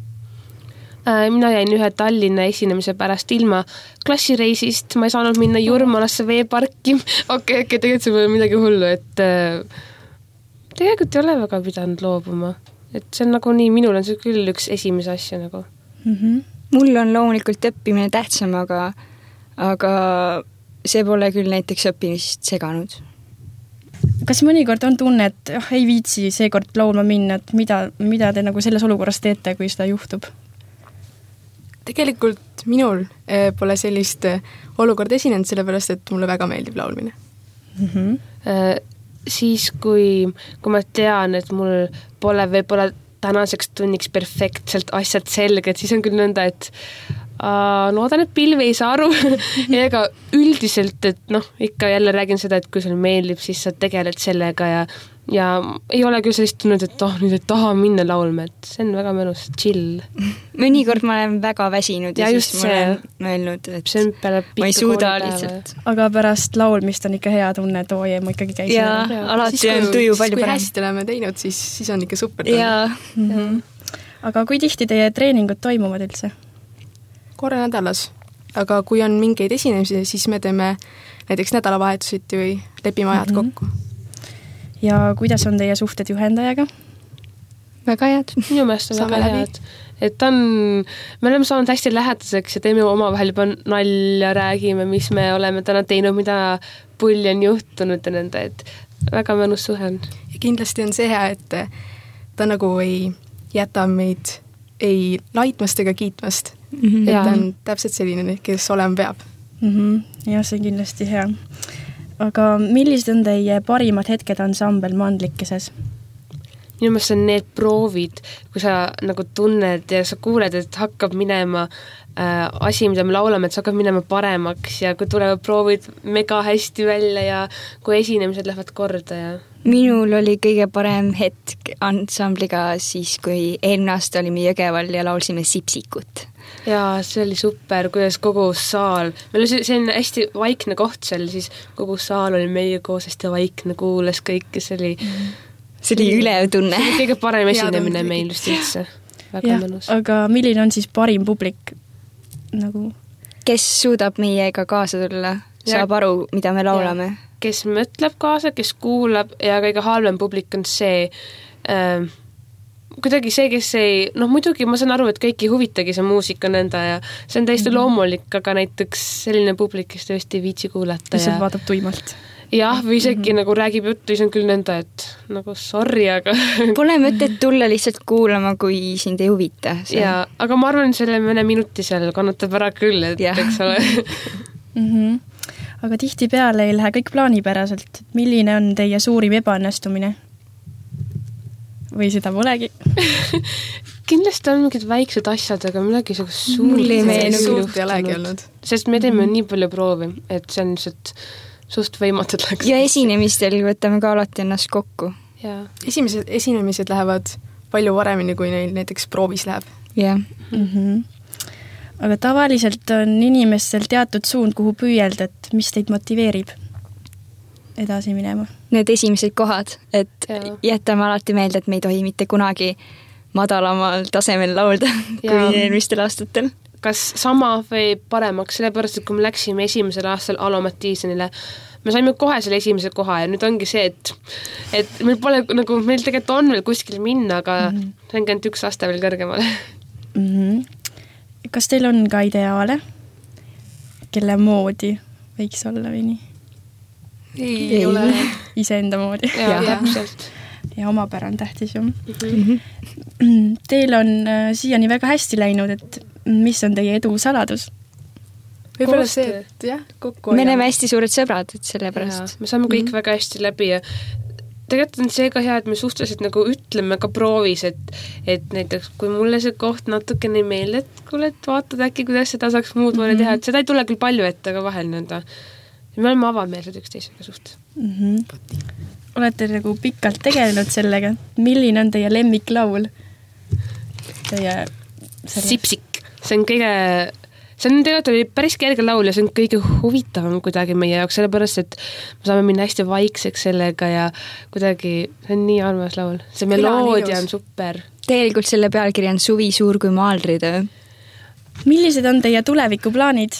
Mina jäin ühe Tallinna esinemise pärast ilma klassireisist, ma ei saanud minna Jurmalasse veeparki. Okei, okay, okay, tegelikult see pole midagi hullu, et tegelikult ei ole väga pidanud loobuma. Et see on nagu nii, minul on see küll üks esimese asja nagu. Mm-hmm. Mul on loomulikult õppimine tähtsam, aga, aga see pole küll näiteks õppimist seganud. Kas mõnikord on tunne, et oh, ei viitsi seekord laulma minna, et mida, mida te nagu selles olukorras teete, kui seda juhtub? Tegelikult minul pole sellist olukorda esinenud, sellepärast, et mulle väga meeldib laulmine. Mm-hmm. Äh, siis, kui, kui ma tean, et mul pole võib-olla tänaseks tunniks perfektselt asjad selged, siis on küll nõnda, et Uh, loodan, et pilv ei saa aru ja ega üldiselt, et noh, ikka jälle räägin seda, et kui sul meeldib, siis sa tegeled sellega ja, ja ei ole küll sellist tunnud, et oh, nüüd ei taha minna laulma, et see on väga mõnus, chill. Mõnikord ma olen väga väsinud ja, ja siis ma olen mõelnud, et see ma ei suuda lihtsalt. Aga pärast laulmist on ikka hea tunne, et oi, ma ikkagi käisin. Ja, ja. Alati siis, on tuju palju parem. Kui hästi oleme teinud, siis, siis on ikka super tunne. Ja. Mm-hmm. Aga kui tihti teie treeningud toimuvad üldse? Korra nädalas, aga kui on mingeid esinemisi, siis me teeme näiteks nädalavahetusiti või lepime ajad mm-hmm. kokku. Ja kuidas on teie suhted juhendajaga? Väga head. Minu meelest on väga head. Et on, me oleme saanud hästi lähedaseks ja teeme omavahel juba nalja, räägime, mis me oleme täna teinud, mida pulli on juhtunud ja nende, et väga mõnus suhe on. Ja kindlasti on see hea, et ta nagu ei jäta meid ei laitmast ega kiitmast. Mm-hmm. Et on täpselt selline, kes olema peab. Mm-hmm. Ja see on kindlasti hea. Aga millised on teie parimad hetked ansambel Mandlikeses? Minu meelest on need proovid, kui sa nagu tunned ja sa kuuled, et hakkab minema äh, asi, mida me laulame, et sa hakkab minema paremaks ja kui tulevad proovid mega hästi välja ja kui esinemised lähevad korda ja minul oli kõige parem hetk ansambliga siis, kui eelmine aasta olime Jõgeval ja laulsime Sipsikut. Jaa, see oli super, kuidas kogu saal, meil oli see on hästi vaikne koht seal, siis kogu saal oli meie koos hästi vaikne, kuules kõik, see oli mm. see oli ületunne. See oli kõige parem esinemine meil just üldse. Väga ja, mõnus. Aga milline on siis parim publik? Nagu? Kes suudab meiega kaasa tulla, saab ja, aru, mida me laulame. Ja. Kes mõtleb kaasa, kes kuulab ja kõige halvem publik on see äh, kuidagi see, kes ei, noh muidugi ma saan aru, et kõik ei huvitagi see muusika nenda ja see on täiesti mm-hmm. loomulik, aga näiteks selline publik, kes tõesti viitsi kuulata. Lihtsalt ja vaatab tuimalt. Jah, või isegi mm-hmm. nagu räägib juttu, siis on küll nenda, et nagu sorry, aga pole mõtet tulla lihtsalt kuulama, kui sind ei huvita. Ja, aga ma arvan, selle mõne minuti seal kannatab ära küll, et ja. Eks ole. mm-hmm. Aga tihti peale ei lähe kõik plaanipäraselt. Milline on teie suurim ebaõnnestumine? Või seda polegi? kindlasti on mingid väiksed asjad, aga midagi suurt mul ei meenu suurt ei olegi olnud. Sest me teeme mm-hmm. nii palju proovi, et see on lihtsalt suht võimatud läks. Ja esinemistel võtame ka alati ennast kokku. Ja. Esimesed esinemised lähevad palju varemini, kui neil näiteks proovis läheb. jah. Mm-hmm. Aga tavaliselt on inimestel teatud suund, kuhu püüelda, et mis teid motiveerib edasi minema? Need esimesed kohad, et ja. jätame alati meelde, et me ei tohi mitte kunagi madalamal tasemel laulda ja. kui eelmistel aastatel. Kas sama või paremaks, sellepärast, et kui me läksime esimesel aastal Alomat Tiisenile, me saime kohe selle esimese koha ja nüüd ongi see, et, et meil pole nagu, meil tegelikult on veel kuskil minna, aga mm-hmm. see ongi ainult üks aasta veel kõrgemale. Mm-hmm. Kas teil on ka ideaale, kelle moodi võiks olla või nii? Ei, ei ole. Iseenda moodi. Ja, ja. ja omapära on tähtis ju. Mm-hmm. Teil on äh, siiani väga hästi läinud, et mis on teie edu saladus? Võib-olla see, et jah, kokku me näeme hästi suured sõbrad, et selle pärast. Me saame kõik mm-hmm. väga hästi läbi ja tegelikult on see ka hea, et me suhteliselt nagu ütleme ka proovis, et, et näiteks kui mulle see koht natukene ei meelde, et kuule, et vaatad äkki, kuidas seda saaks muud mm-hmm. teha, et seda ei tule küll palju ette, aga vahel nõnda. Ja me oleme avameelsed üksteisega suht. Mm-hmm. Olete nagu pikalt tegelenud sellega. Milline on teie lemmiklaul? Teie selle... Sipsik. See on kõige... See on tegelikult oli päris kerge laul ja see on kõige huvitavam kuidagi meie jaoks, sellepärast, et me saame minna hästi vaikseks sellega ja kuidagi, see on nii armas laul. See meloodia on super. Tegelikult selle pealkiri on Suvi suur kui maalritöö. Millised on teie tulevikuplaanid?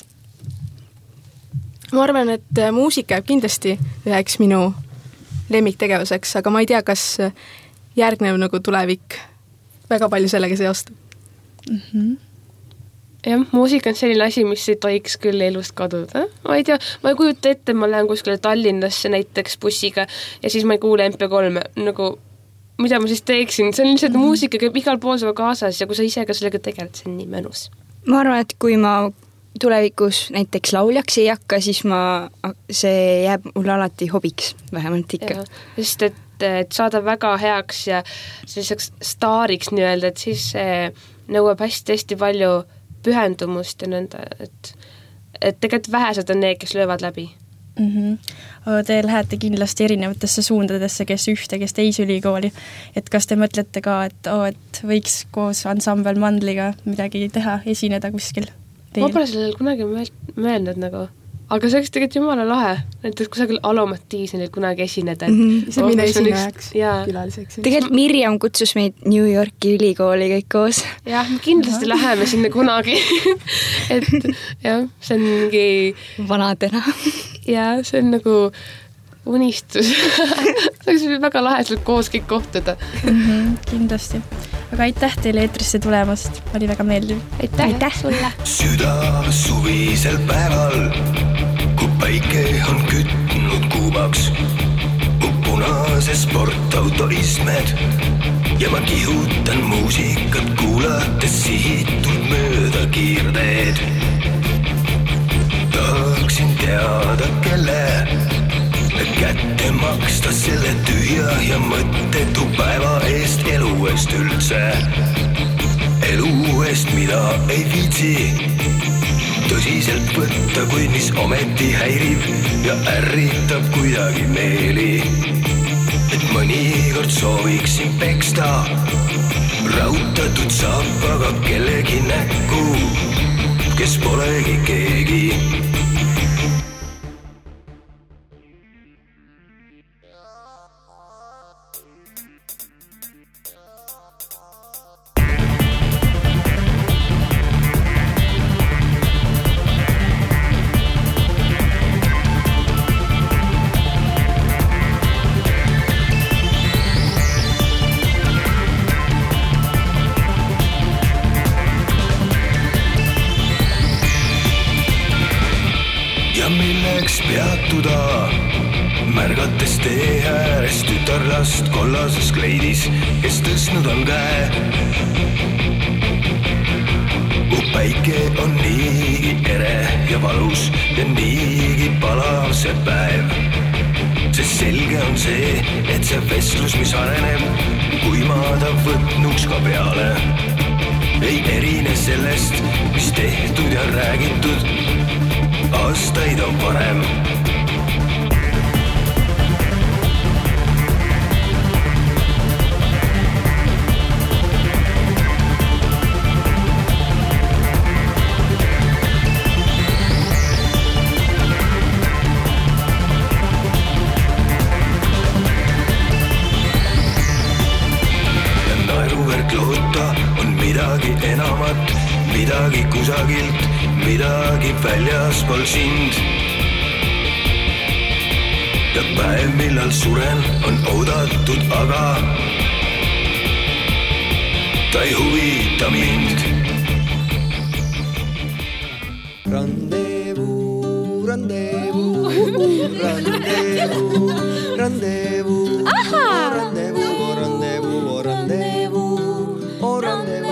Ma arvan, et muusika jääb kindlasti üheks minu lemmiktegevuseks, aga ma ei tea, kas järgnev nagu tulevik väga palju sellega seostub. Mhm. Jah, muusika on selline asi, mis ei tohiks küll elust kaduda. Ma ei tea, ma ei kujuta ette, ma lähen kuskile Tallinnasse näiteks bussiga ja siis ma ei kuule M P kolme. Nagu, mida ma siis teeksin? See on lihtsalt mm-hmm. muusika käib igal pool suva kaasas ja kui sa ise ka sellega tegeled, see on nii mõnus. Ma arvan, et kui ma tulevikus näiteks lauljaks ei hakka, siis ma, see jääb mulle alati hobiks, vähemalt ikka. Ja, sest et, et saada väga heaks ja selliseks staariks nii-öelda, et siis nõuab hästi-hästi palju pühendumust ja nõnda, et, et tegelikult vähesed on need, kes löövad läbi. Mm-hmm. Aga te lähete kindlasti erinevatesse suundadesse, kes ühte, kes teise ülikooli. Et kas te mõtlete ka, et, oh, et võiks koos ansambel Mandliga midagi teha, esineda kuskil? Ma pole sellel kunagi mõelnud nagu. Aga see oleks tegelikult jumala lahe, näiteks kusagil Alomat Tiisenil kunagi esineda. Mm-hmm. See mine esinejaks külaliseks. Tegelikult Mirjam kutsus meid New Yorki ülikooli kõik koos. Jah, me kindlasti läheme sinna kunagi. et jah, see on mingi... vanadena. ja see on nagu unistus. see oleks väga lahe seal koos kõik kohtuda. Mm-hmm, kindlasti. Aga aitäh teile eetrisse tulemast, oli väga meeldiv. Aitäh, aitäh sulle. Süda suvisel päeval, kui päike on kütnud kuumaks, mu punase sportauto istmed ja ma kihutan muusikat kuulates sihitult mööda kiirteed. Tahaksin teada, kelle kätte maksta selle tühja ja mõttetu päeva eest, elu eest üldse. Elu eest, mida ei viitsi tõsiselt võtta, kuid mis ometi häirib ja ärritab kuidagi meeli. Et mõnikord sooviksin peksta rautatud saapaga kellegi näkku, kes polegi keegi. Märgates tee ääres tütarlast kollases kleidis, kes tõstnud on käe. Mu päike on niigi ere ja valus ja niigi palav see päev. Sest selge on see, et see vestlus, mis areneb, kui ma ta võtnuks ka peale, ei erine sellest, mis tehtud ja räägitud aastaid on varem. Midagi enamat, midagi kusagilt, midagi väljaspool sind. Ja päev, millal suren, on oodatud, aga ta ei huvita mind. Rendezvous, rendezvous, rendezvous, rendezvous, rendezvous, rendezvous, rendezvous.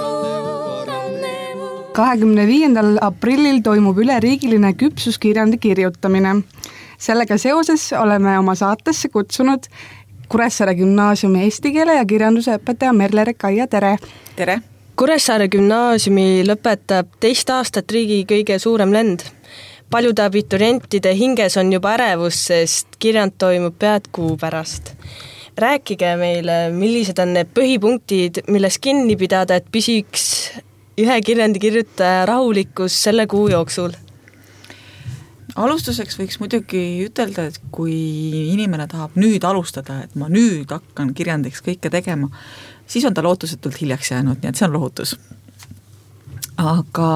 kahekümne viiendal aprillil toimub üleriigiline küpsuskirjandi kirjutamine. Sellega seoses oleme oma saatesse kutsunud Kuressaare gümnaasiumi eesti keele ja kirjanduse õpetaja Merle Rekaia, tere! Tere! Kuressaare gümnaasiumi lõpetab teist aastat riigi kõige suurem lend. Paljude abiturientide hinges on juba ärevus, sest kirjand toimub pead kuu pärast. Rääkige meile, millised on need põhipunktid, milles kinni pidada, et püsiks ühe kirjandi kirjutaja rahulikkus selle kuu jooksul? Alustuseks võiks muidugi ütelda, et kui inimene tahab nüüd alustada, et ma nüüd hakkan kirjandiks kõike tegema, siis on ta lootusetult hiljaks jäänud, nii et see on lohutus. Aga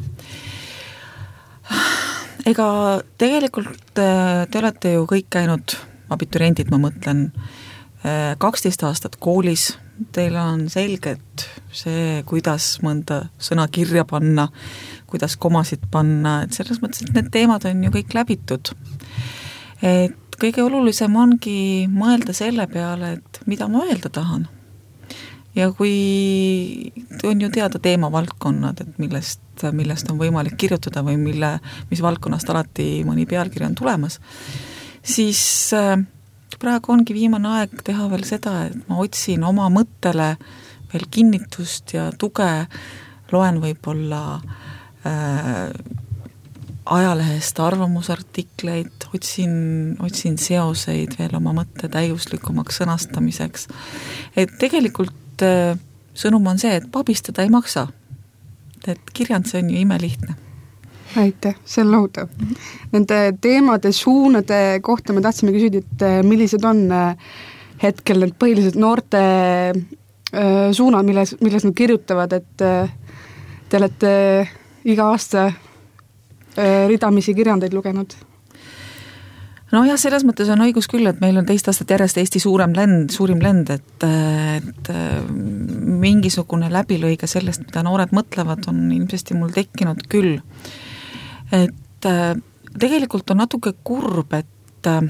ega tegelikult te olete ju kõik käinud, abituriendid ma mõtlen, kaksteist aastat koolis, teil on selgelt see, kuidas mõnda sõna kirja panna, kuidas komasid panna, et selles mõttes, et need teemad on ju kõik läbitud. Et kõige olulisem ongi mõelda selle peale, et mida ma öelda tahan. Ja kui on ju teada teemavaldkonnad, et millest, millest on võimalik kirjutada või mille, mis valdkonnast alati mõni pealkiri on tulemas, siis praegu ongi viimane aeg teha veel seda, et ma otsin oma mõttele veel kinnitust ja tuge, loen võib-olla äh, ajalehest arvamusartikleid, otsin, otsin seoseid veel oma mõtte täiuslikumaks sõnastamiseks. Et tegelikult äh, sõnum on see, et pabistada ei maksa. Et kirjand see on ju imelihtne. Aitäh, see on lohutav. Nende teemade suunade kohta me tahtsime küsida, et millised on hetkel need põhilised noorte suunad, milles, milles nad kirjutavad, et te olete iga aasta ridamisi kirjandeid lugenud? No jah, selles mõttes on õigus küll, et meil on teist aastat järjest Eesti suurem lend, suurim lend, et, et mingisugune läbilõige sellest, mida noored mõtlevad, on ilmsesti mul tekkinud küll. Et tegelikult on natuke kurb, et äh,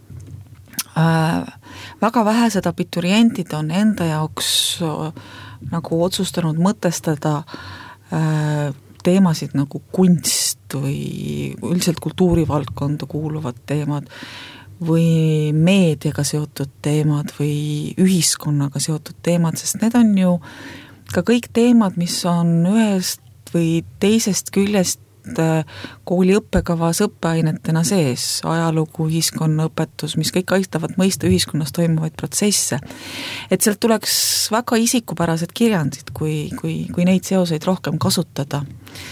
väga vähesed abiturientid on enda jaoks nagu otsustanud mõtestada äh, teemasid nagu kunst või üldiselt kultuurivaldkonda kuuluvad teemad või meediaga seotud teemad või ühiskonnaga seotud teemad, sest need on ju ka kõik teemad, mis on ühest või teisest küljest kooli õppekavas õppeainetena sees, ajalugu, ühiskonnaõpetus, mis kõik aitavad mõista ühiskonnas toimuvaid protsesse. Et sealt tuleks väga isikupärased kirjandid, kui, kui, kui neid seoseid rohkem kasutada.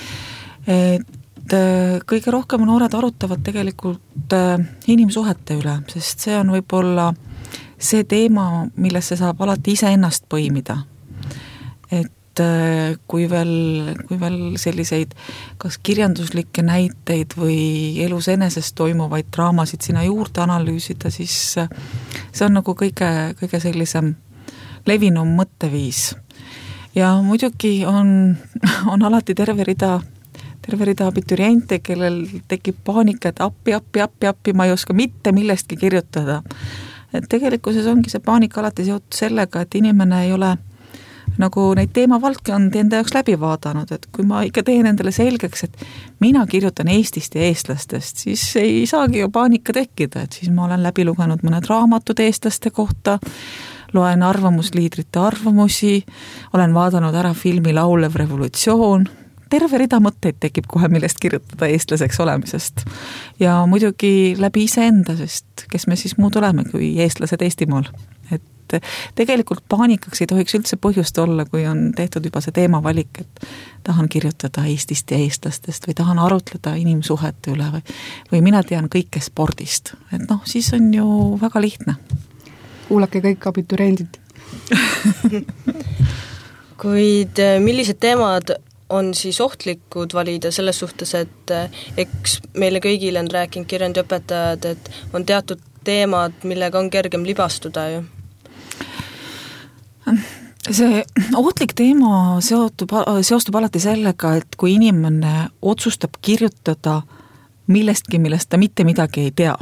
Et kõige rohkem noored arutavad tegelikult inimsuhete üle, sest see on võib-olla see teema, millesse saab alati ise ennast põimida. Et kui veel, kui veel selliseid kas kirjanduslikke näiteid või elus enesest toimuvaid draamasid sinna juurde analüüsida, siis see on nagu kõige, kõige sellisem levinum mõtteviis. Ja muidugi on, on alati terve rida, terve rida abituriente, kellel tekib paanika, et appi, appi, appi, appi, ma ei oska mitte millestki kirjutada. Et tegelikkuses ongi see paanika alati seotud sellega, et inimene ei ole nagu neid teemavaldkondi enda jaoks läbi vaadanud, et kui ma ikka teen endale selgeks, et mina kirjutan Eestist ja eestlastest, siis ei saagi ju paanika tekkida, et siis ma olen läbi lugenud mõned raamatud eestlaste kohta, loen arvamusliidrite arvamusi, olen vaadanud ära filmi Laulev revolutsioon, terve rida mõtteid tekib kohe, millest kirjutada eestlaseks olemisest. Ja muidugi läbi iseenda, sest kes me siis muud oleme kui eestlased Eestimaal. Et tegelikult paanikaks ei tohiks üldse põhjust olla, kui on tehtud juba see teemavalik, et tahan kirjutada Eestist ja eestlastest või tahan arutleda inimsuhete üle või, või mina tean kõike spordist. Et noh, siis on ju väga lihtne. Kuulake kõik abituriendid. Kuid millised teemad on siis ohtlikud valida selles suhtes, et eks meile kõigile on rääkinud kirjandiõpetajad, et on teatud teemad, millega on kergem libastuda ju? See ohtlik teema seotub, seostub alati sellega, et kui inimene otsustab kirjutada millestki, millest ta mitte midagi ei tea,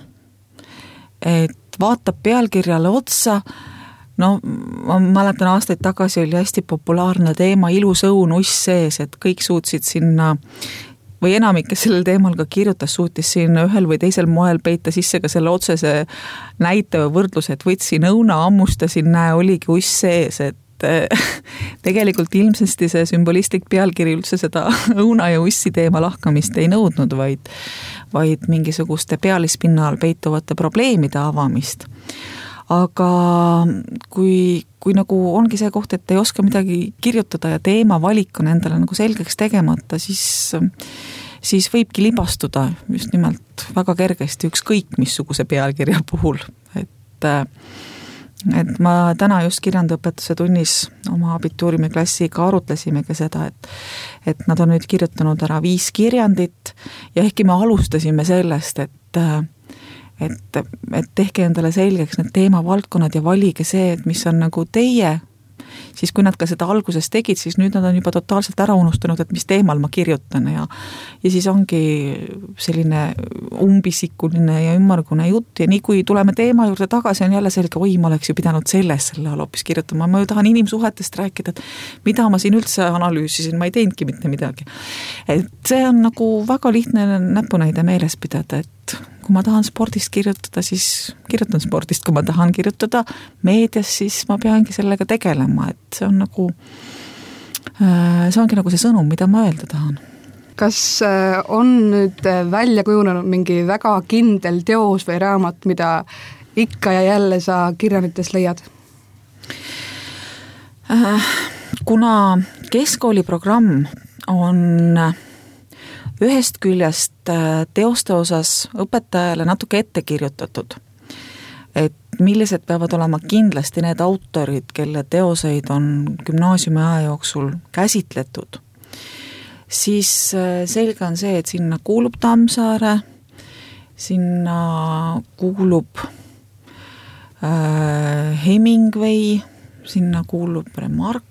et vaatab pealkirjale otsa, no ma mäletan aastaid tagasi oli hästi populaarne teema ilus õun uss sees, et kõik suutsid sinna või enamik, kes sellel teemal ka kirjutas, suutis siin ühel või teisel moel peita sisse ka selle otsese näite või võrdluse, et võtsin õuna, ammustasin, näe, oligi uss sees, et tegelikult ilmsesti see sümbolistlik pealkiri üldse seda õuna ja ussi teema lahkamist ei nõudnud, vaid, vaid mingisuguste pealispinnal peituvate probleemide avamist. Aga kui, kui nagu ongi see koht, et ei oska midagi kirjutada ja teema valik on endale nagu selgeks tegemata, siis, siis võibki libastuda just nimelt väga kergesti ükskõik missuguse pealkirja puhul. Et, et ma täna just kirjandiõpetuse tunnis oma abituuriumi klassiga arutlesimegi seda, et, et nad on nüüd kirjutanud ära viis kirjandit ja ehkki me alustasime sellest, et et, et tehke endale selgeks need teemavaldkonnad ja valige see, et mis on nagu teie, siis kui nad ka seda alguses tegid, siis nüüd nad on juba totaalselt ära unustanud, et mis teemal ma kirjutan ja, ja siis ongi selline umbisikuline ja ümmargune jutt ja nii kui tuleme teema juurde tagasi, on jälle selge, oi, ma oleks ju pidanud selles selle all hoopis kirjutama, ma ju tahan inimsuhetest rääkida, et mida ma siin üldse analüüsisin, ma ei teinudki mitte midagi. Et see on nagu väga lihtne näpunäide meeles pidada, et kui ma tahan spordist kirjutada, siis kirjutan spordist, kui ma tahan kirjutada meedias, siis ma peangi sellega tegelema, et see on nagu, see ongi nagu see sõnum, mida ma öelda tahan. Kas on nüüd välja kujunenud mingi väga kindel teos või raamat, mida ikka ja jälle sa kirjanitest leiad? Kuna keskkooli programm on ühest küljest teoste osas õpetajale natuke ette kirjutatud, et millised peavad olema kindlasti need autorid, kelle teoseid on gümnaasiumi aja jooksul käsitletud, siis selge on see, et sinna kuulub Tammsaare, sinna kuulub äh, Hemingway, sinna kuulub Remarque,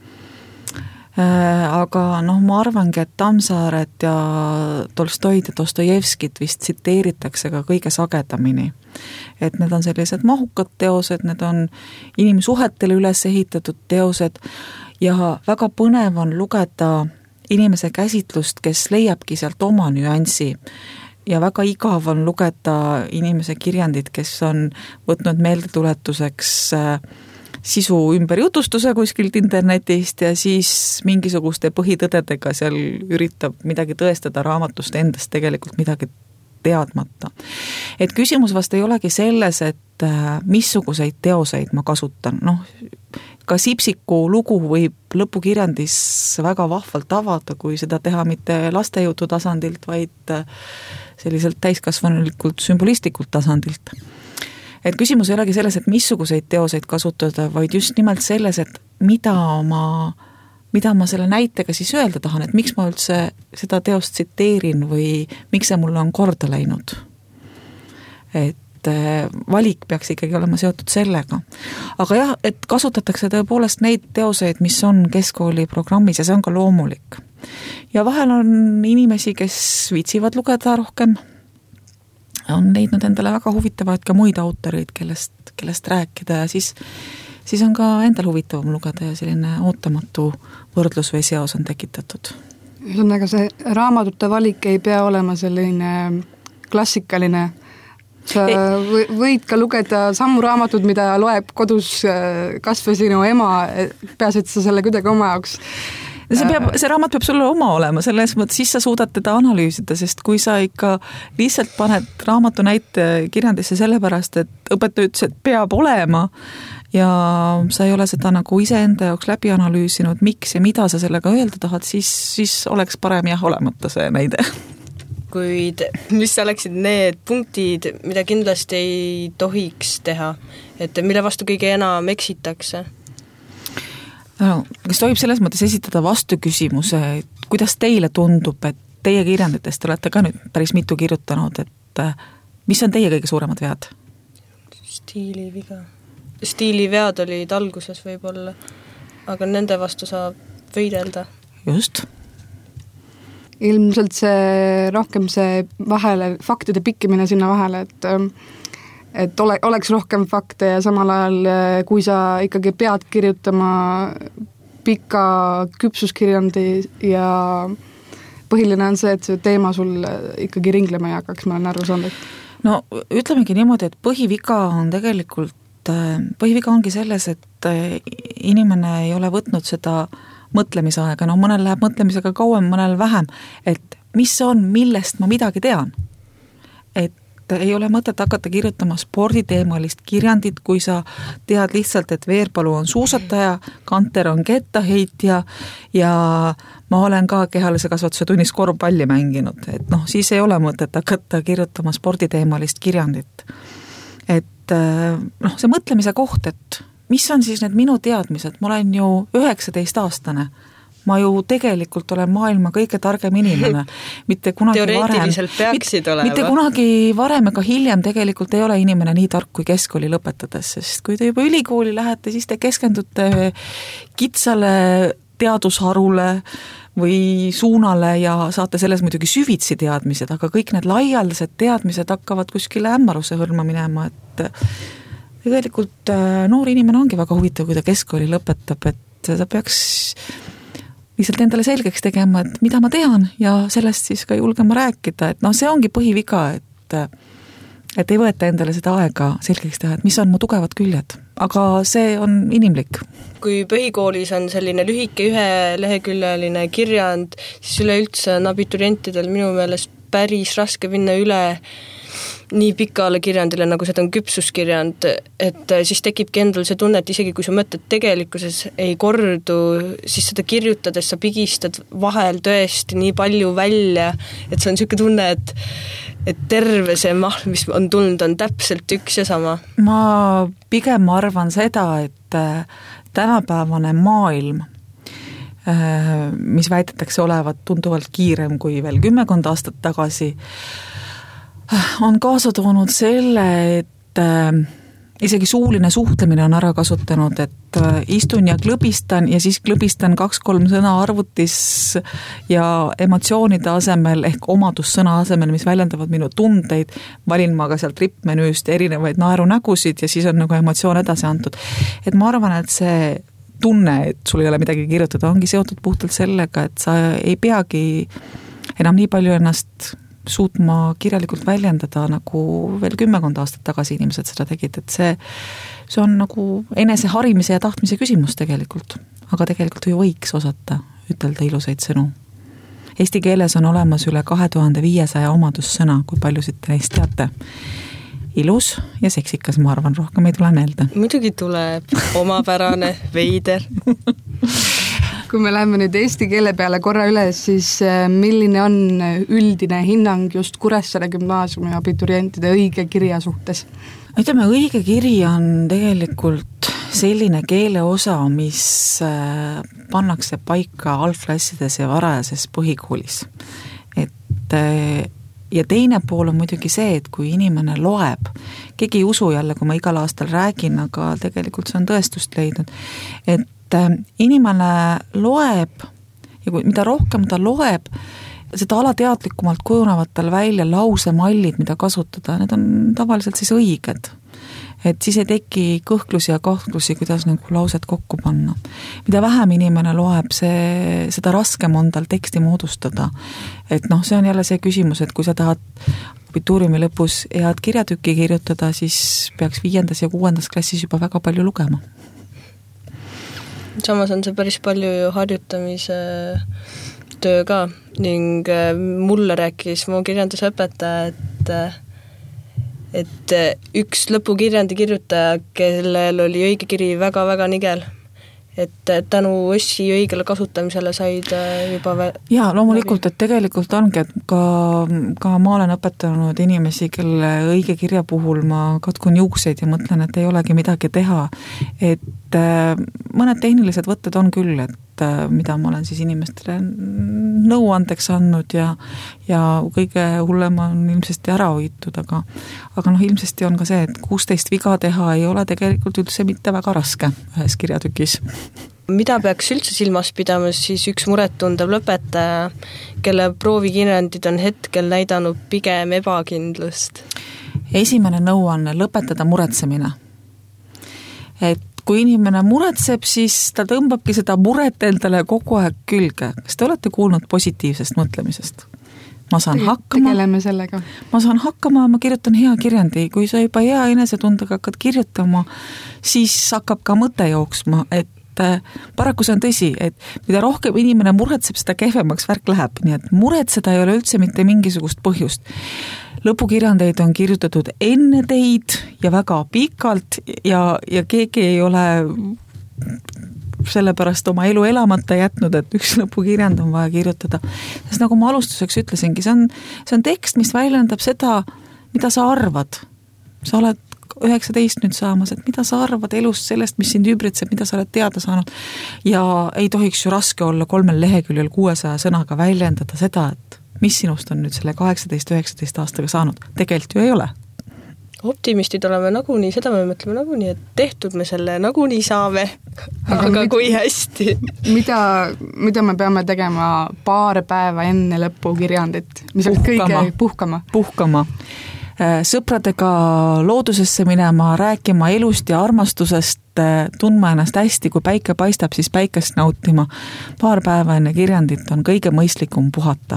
aga noh, ma arvangi, et Tammsaaret ja Tolstoid ja Dostojevskit vist tsiteeritakse ka kõige sagedamini. Et need on sellised mahukad teosed, need on inimsuhetele üles ehitatud teosed ja väga põnev on lugeda inimese käsitlust, kes leiabki sealt oma nüansi ja väga igav on lugeda inimese kirjandit, kes on võtnud meeldetuletuseks sisu ümberjutustuse kuskilt internetist ja siis mingisuguste põhitõdedega seal üritab midagi tõestada raamatust endast tegelikult midagi teadmata. Et küsimus vast ei olegi selles, et missuguseid teoseid ma kasutan. Noh, ka Sipsiku lugu võib lõpukirjandis väga vahvalt avada, kui seda teha mitte lastejutu tasandilt, vaid selliselt täiskasvanulikult sümbolistlikult tasandilt. Et küsimus ei olegi selles, et missuguseid teoseid kasutada, vaid just nimelt selles, et mida ma, mida ma selle näitega siis öelda tahan, et miks ma üldse seda teost tsiteerin või miks see mulle on korda läinud. Et valik peaks ikkagi olema seotud sellega. Aga jah, et kasutatakse tõepoolest neid teoseid, mis on keskkooli programmis ja see on ka loomulik. Ja vahel on inimesi, kes viitsivad lugeda rohkem, on leidnud endale väga huvitavaid ka muid autoreid, kellest, kellest rääkida ja siis, siis on ka endal huvitavam lugeda ja selline ootamatu võrdlus või seos on tekitatud. Ühesõnaga, see raamatute valik ei pea olema selline klassikaline. Sa ei. võid ka lugeda sammu raamatut, mida loeb kodus kas või sinu ema, peaasi, et sa selle kuidagi oma jaoks See, peab, see raamat peab sulle oma olema, selles mõttes siis sa suudad teda analüüsida, sest kui sa ikka lihtsalt paned raamatu näite kirjandisse sellepärast, et õpetaja ütles, et peab olema ja sa ei ole seda nagu iseenda jaoks läbi analüüsinud, miks ja mida sa sellega öelda tahad, siis, siis oleks parem jah olemata see näide. Kuid mis oleksid need punktid, mida kindlasti ei tohiks teha, et mille vastu kõige enam eksitakse? No, kas tohib selles mõttes esitada vastu küsimuse, kuidas teile tundub, et teie kirjanditest olete ka nüüd päris mitu kirjutanud, et mis on teie kõige suuremad vead? Stiiliviga. Stiilivead olid alguses võib-olla, aga nende vastu saab võidelda. Just. Ilmselt see rohkem see vahele, faktide pikkimine sinna vahele, et et ole, oleks rohkem fakte ja samal ajal, kui sa ikkagi pead kirjutama pika küpsuskirjandi ja põhiline on see, et see teema sul ikkagi ringlema ei hakkaks, ma olen aru saanud, et no ütlemegi niimoodi, et põhiviga on tegelikult, põhiviga ongi selles, et inimene ei ole võtnud seda mõtlemisaega, no mõnel läheb mõtlemisega kauem, mõnel vähem, et mis on, millest ma midagi tean, et ei ole mõtet hakata kirjutama sporditeemalist kirjandit, kui sa tead lihtsalt, et Veerpalu on suusataja, Kanter on kettaheitja ja ma olen ka kehalise kasvatuse tunnis korvpalli mänginud, et noh, siis ei ole mõtet hakata kirjutama sporditeemalist kirjandit. Et noh, see mõtlemise koht, et mis on siis need minu teadmised, ma olen ju üheksateist aastane, ma ju tegelikult olen maailma kõige targem inimene, mitte kunagi teoreetiliselt varem, peaksid olema. Mitte kunagi varem ega hiljem tegelikult ei ole inimene nii tark kui keskkooli lõpetades, sest kui te juba ülikooli lähete, siis te keskendute kitsale teadusharule või suunale ja saate selles muidugi süvitsi teadmised, aga kõik need laialdased teadmised hakkavad kuskile ämmaruse hõlma minema, et tegelikult noor inimene ongi väga huvitav, kui ta keskkooli lõpetab, et ta peaks lihtsalt endale selgeks tegema, et mida ma tean ja sellest siis ka julgema rääkida, et noh, see ongi põhiviga, et et ei võeta endale seda aega selgeks teha, et mis on mu tugevad küljed, aga see on inimlik. Kui põhikoolis on selline lühike üheleheküljeline kirjand, siis üleüldse on abiturientidel minu meelest päris raske minna üle nii pikale kirjandile, nagu seda on küpsuskirjand, et siis tekibki endal see tunne, et isegi kui su mõtted tegelikkuses ei kordu, siis seda kirjutades sa pigistad vahel tõesti nii palju välja, et see on niisugune tunne, et et terve see maht, mis on tulnud, on täpselt üks ja sama. Ma pigem arvan seda, et tänapäevane maailm, mis väidetakse olevat tunduvalt kiirem kui veel kümmekond aastat tagasi, on kaasa toonud selle, et isegi suuline suhtlemine on ära kasutanud, et istun ja klõbistan ja siis klõbistan kaks-kolm sõna arvutis ja emotsioonide asemel ehk omadussõna asemel, mis väljendavad minu tundeid, valin ma ka sealt rippmenüüst erinevaid naerunägusid ja siis on nagu emotsioon edasi antud. Et ma arvan, et see tunne, et sul ei ole midagi kirjutada, ongi seotud puhtalt sellega, et sa ei peagi enam nii palju ennast suutma kirjalikult väljendada, nagu veel kümmekond aastat tagasi inimesed seda tegid, et see, see on nagu enese harimise ja tahtmise küsimus tegelikult, aga tegelikult ju võiks osata ütelda ilusaid sõnu. Eesti keeles on olemas üle kahe tuhande viiesaja omadussõna, kui paljusid te neist teate. Ilus ja seksikas, ma arvan, rohkem ei tule meelde. Muidugi tuleb omapärane, veider. Kui me läheme nüüd eesti keele peale korra üle, siis milline on üldine hinnang just Kuressaare gümnaasiumi abiturientide õige kirja suhtes? Ütleme, õige kiri on tegelikult selline keeleosa, mis pannakse paika algklassides ja varajases põhikoolis. Et ja teine pool on muidugi see, et kui inimene loeb, keegi ei usu jälle, kui ma igal aastal räägin, aga tegelikult see on tõestust leidnud, et inimene loeb ja kui, mida rohkem ta loeb, seda alateadlikumalt kujunevad tal välja lausemallid, mida kasutada, need on tavaliselt siis õiged. et siis ei teki kõhklusi ja kahtlusi, kuidas nagu lauset kokku panna. Mida vähem inimene loeb, see, seda raskem on tal teksti moodustada. Et noh, see on jälle see küsimus, et kui sa tahad abituuriumi lõpus head kirjatükki kirjutada, siis peaks viiendas ja kuuendas klassis juba väga palju lugema. Samas on see päris palju ju harjutamise töö ka ning mulle rääkis mu kirjandusõpetaja, et et üks lõpukirjandi kirjutaja, kellel oli õige kiri väga-väga nigel, et tänu Ossi õigele kasutamisele said juba vä- Jaa, loomulikult, et tegelikult ongi, et ka, ka ma olen õpetanud inimesi, kelle õige kirja puhul ma katkun juukseid ja mõtlen, et ei olegi midagi teha. Et mõned tehnilised võtted on küll, et mida ma olen siis inimestele nõuandeks andnud ja, ja kõige hullem on ilmsesti ära hoitud, aga, aga noh, ilmsesti on ka see, et kuusteist viga teha ei ole tegelikult üldse mitte väga raske ühes kirjatükis. Mida peaks üldse silmas pidama siis üks muret tundev lõpetaja, kelle proovikirjandid on hetkel näidanud pigem ebakindlust? Esimene nõuanne, lõpetada muretsemine. Et kui inimene muretseb, siis ta tõmbabki seda muret endale kogu aeg külge. Kas te olete kuulnud positiivsest mõtlemisest? Ma saan hakkama. Tegeleme sellega. Ma saan hakkama, ma kirjutan hea kirjandi. Kui sa juba hea enesetundega hakkad kirjutama, siis hakkab ka mõte jooksma, et paraku see on tõsi, et mida rohkem inimene muretseb, seda kehvemaks värk läheb. Nii et muretseda ei ole üldse mitte mingisugust põhjust. Lõpukirjandeid on kirjutatud enne teid ja väga pikalt ja, ja keegi ei ole sellepärast oma elu elamata jätnud, et üks lõpukirjand on vaja kirjutada. Sest nagu ma alustuseks ütlesingi, see on, see on tekst, mis väljendab seda, mida sa arvad. Sa oled üheksateist nüüd saamas, et mida sa arvad elust sellest, mis sind ümbritseb, mida sa oled teada saanud. Ja ei tohiks ju raske olla kolmel leheküljel kuuesaja sõnaga väljendada seda, et mis sinust on nüüd selle kaheksateist üheksateist aastaga saanud. Tegelikult ju ei ole. Optimistid oleme nagunii, seda me mõtleme nagunii, et tehtud me selle nagunii saame, aga, aga mida, kui hästi. Mida, mida me peame tegema paar päeva enne lõpukirjandit, mis on kõige puhkama? Puhkama. Sõpradega loodusesse minema, rääkima elust ja armastusest, tundma ennast hästi, kui päike paistab, siis päikest nautima. Paar päeva enne kirjandit on kõige mõistlikum puhata.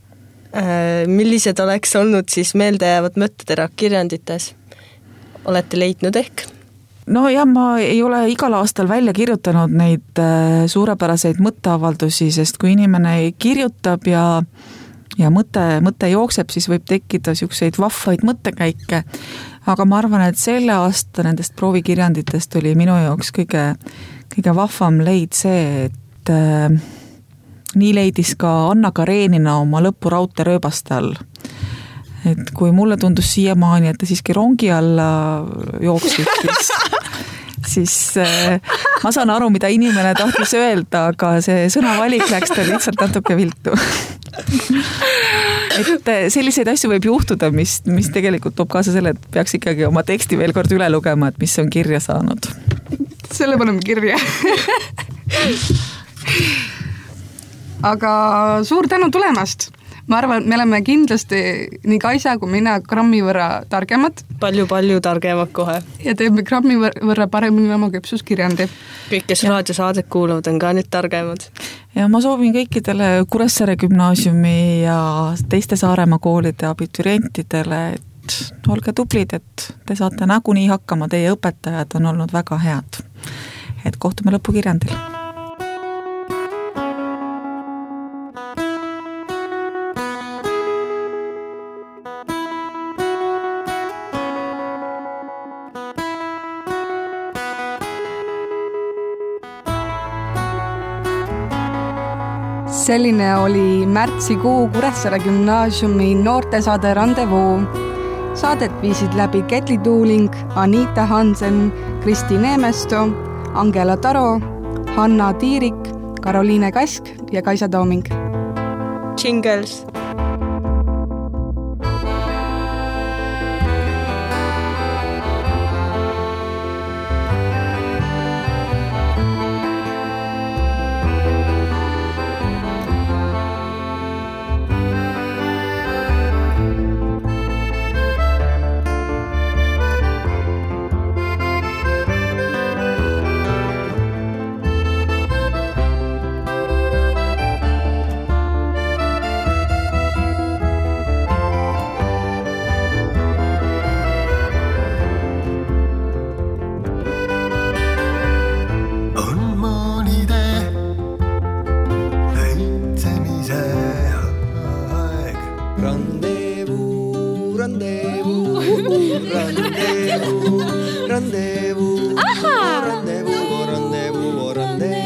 Millised oleks olnud siis meeldejäävad mõtteterad kirjandites? Olete leidnud ehk? No jah, ma ei ole igal aastal välja kirjutanud neid suurepäraseid mõtteavaldusi, sest kui inimene kirjutab ja ja mõte, mõte jookseb, siis võib tekkida siukseid vahvaid mõttekäike. Aga ma arvan, et selle aasta nendest proovikirjanditest oli minu jaoks kõige, kõige vahvam leid see, et äh, nii leidis ka Anna Karenina oma lõpu raudtee rööbaste all. Et kui mulle tundus siiamaani, et ta siiski rongi alla jooksid, siis siis äh, ma saan aru, mida inimene tahtis öelda, aga see sõnavalik läks ta lihtsalt natuke viltu. Et selliseid asju võib juhtuda, mis, mis tegelikult toob kaasa selle, et peaks ikkagi oma teksti veel kord üle lugema, et mis on kirja saanud. Selle paneme kirja. Aga suur tänu tulemast. Ma arvan, me oleme kindlasti nii Kaisa kui mina grammi võrra targemad. Palju-palju targemad kohe. Ja teeme grammi võrra paremini oma küpsuskirjandi. Kõik, kes raadiosaadet kuuluvad, on ka nüüd targemad. Ja ma soovin kõikidele Kuressaare gümnaasiumi ja teiste Saaremaa koolide abiturientidele, et olge tublid, et te saate nagunii hakkama, teie õpetajad on olnud väga head. Et kohtume lõpukirjandil. Selline oli märtsikuu Kuressaare gümnaasiumi noortesaade Randevuu. Saadet viisid läbi Ketli Tuuling, Anita Hansen, Kristi Neemesto, Angela Taro, Hanna Tiirik, Karoliine Kask ja Kaisa Tooming. Jingles. Rendezvous, rendezvous, rendezvous, rendezvous, rendezvous, rendezvous, rendezvous.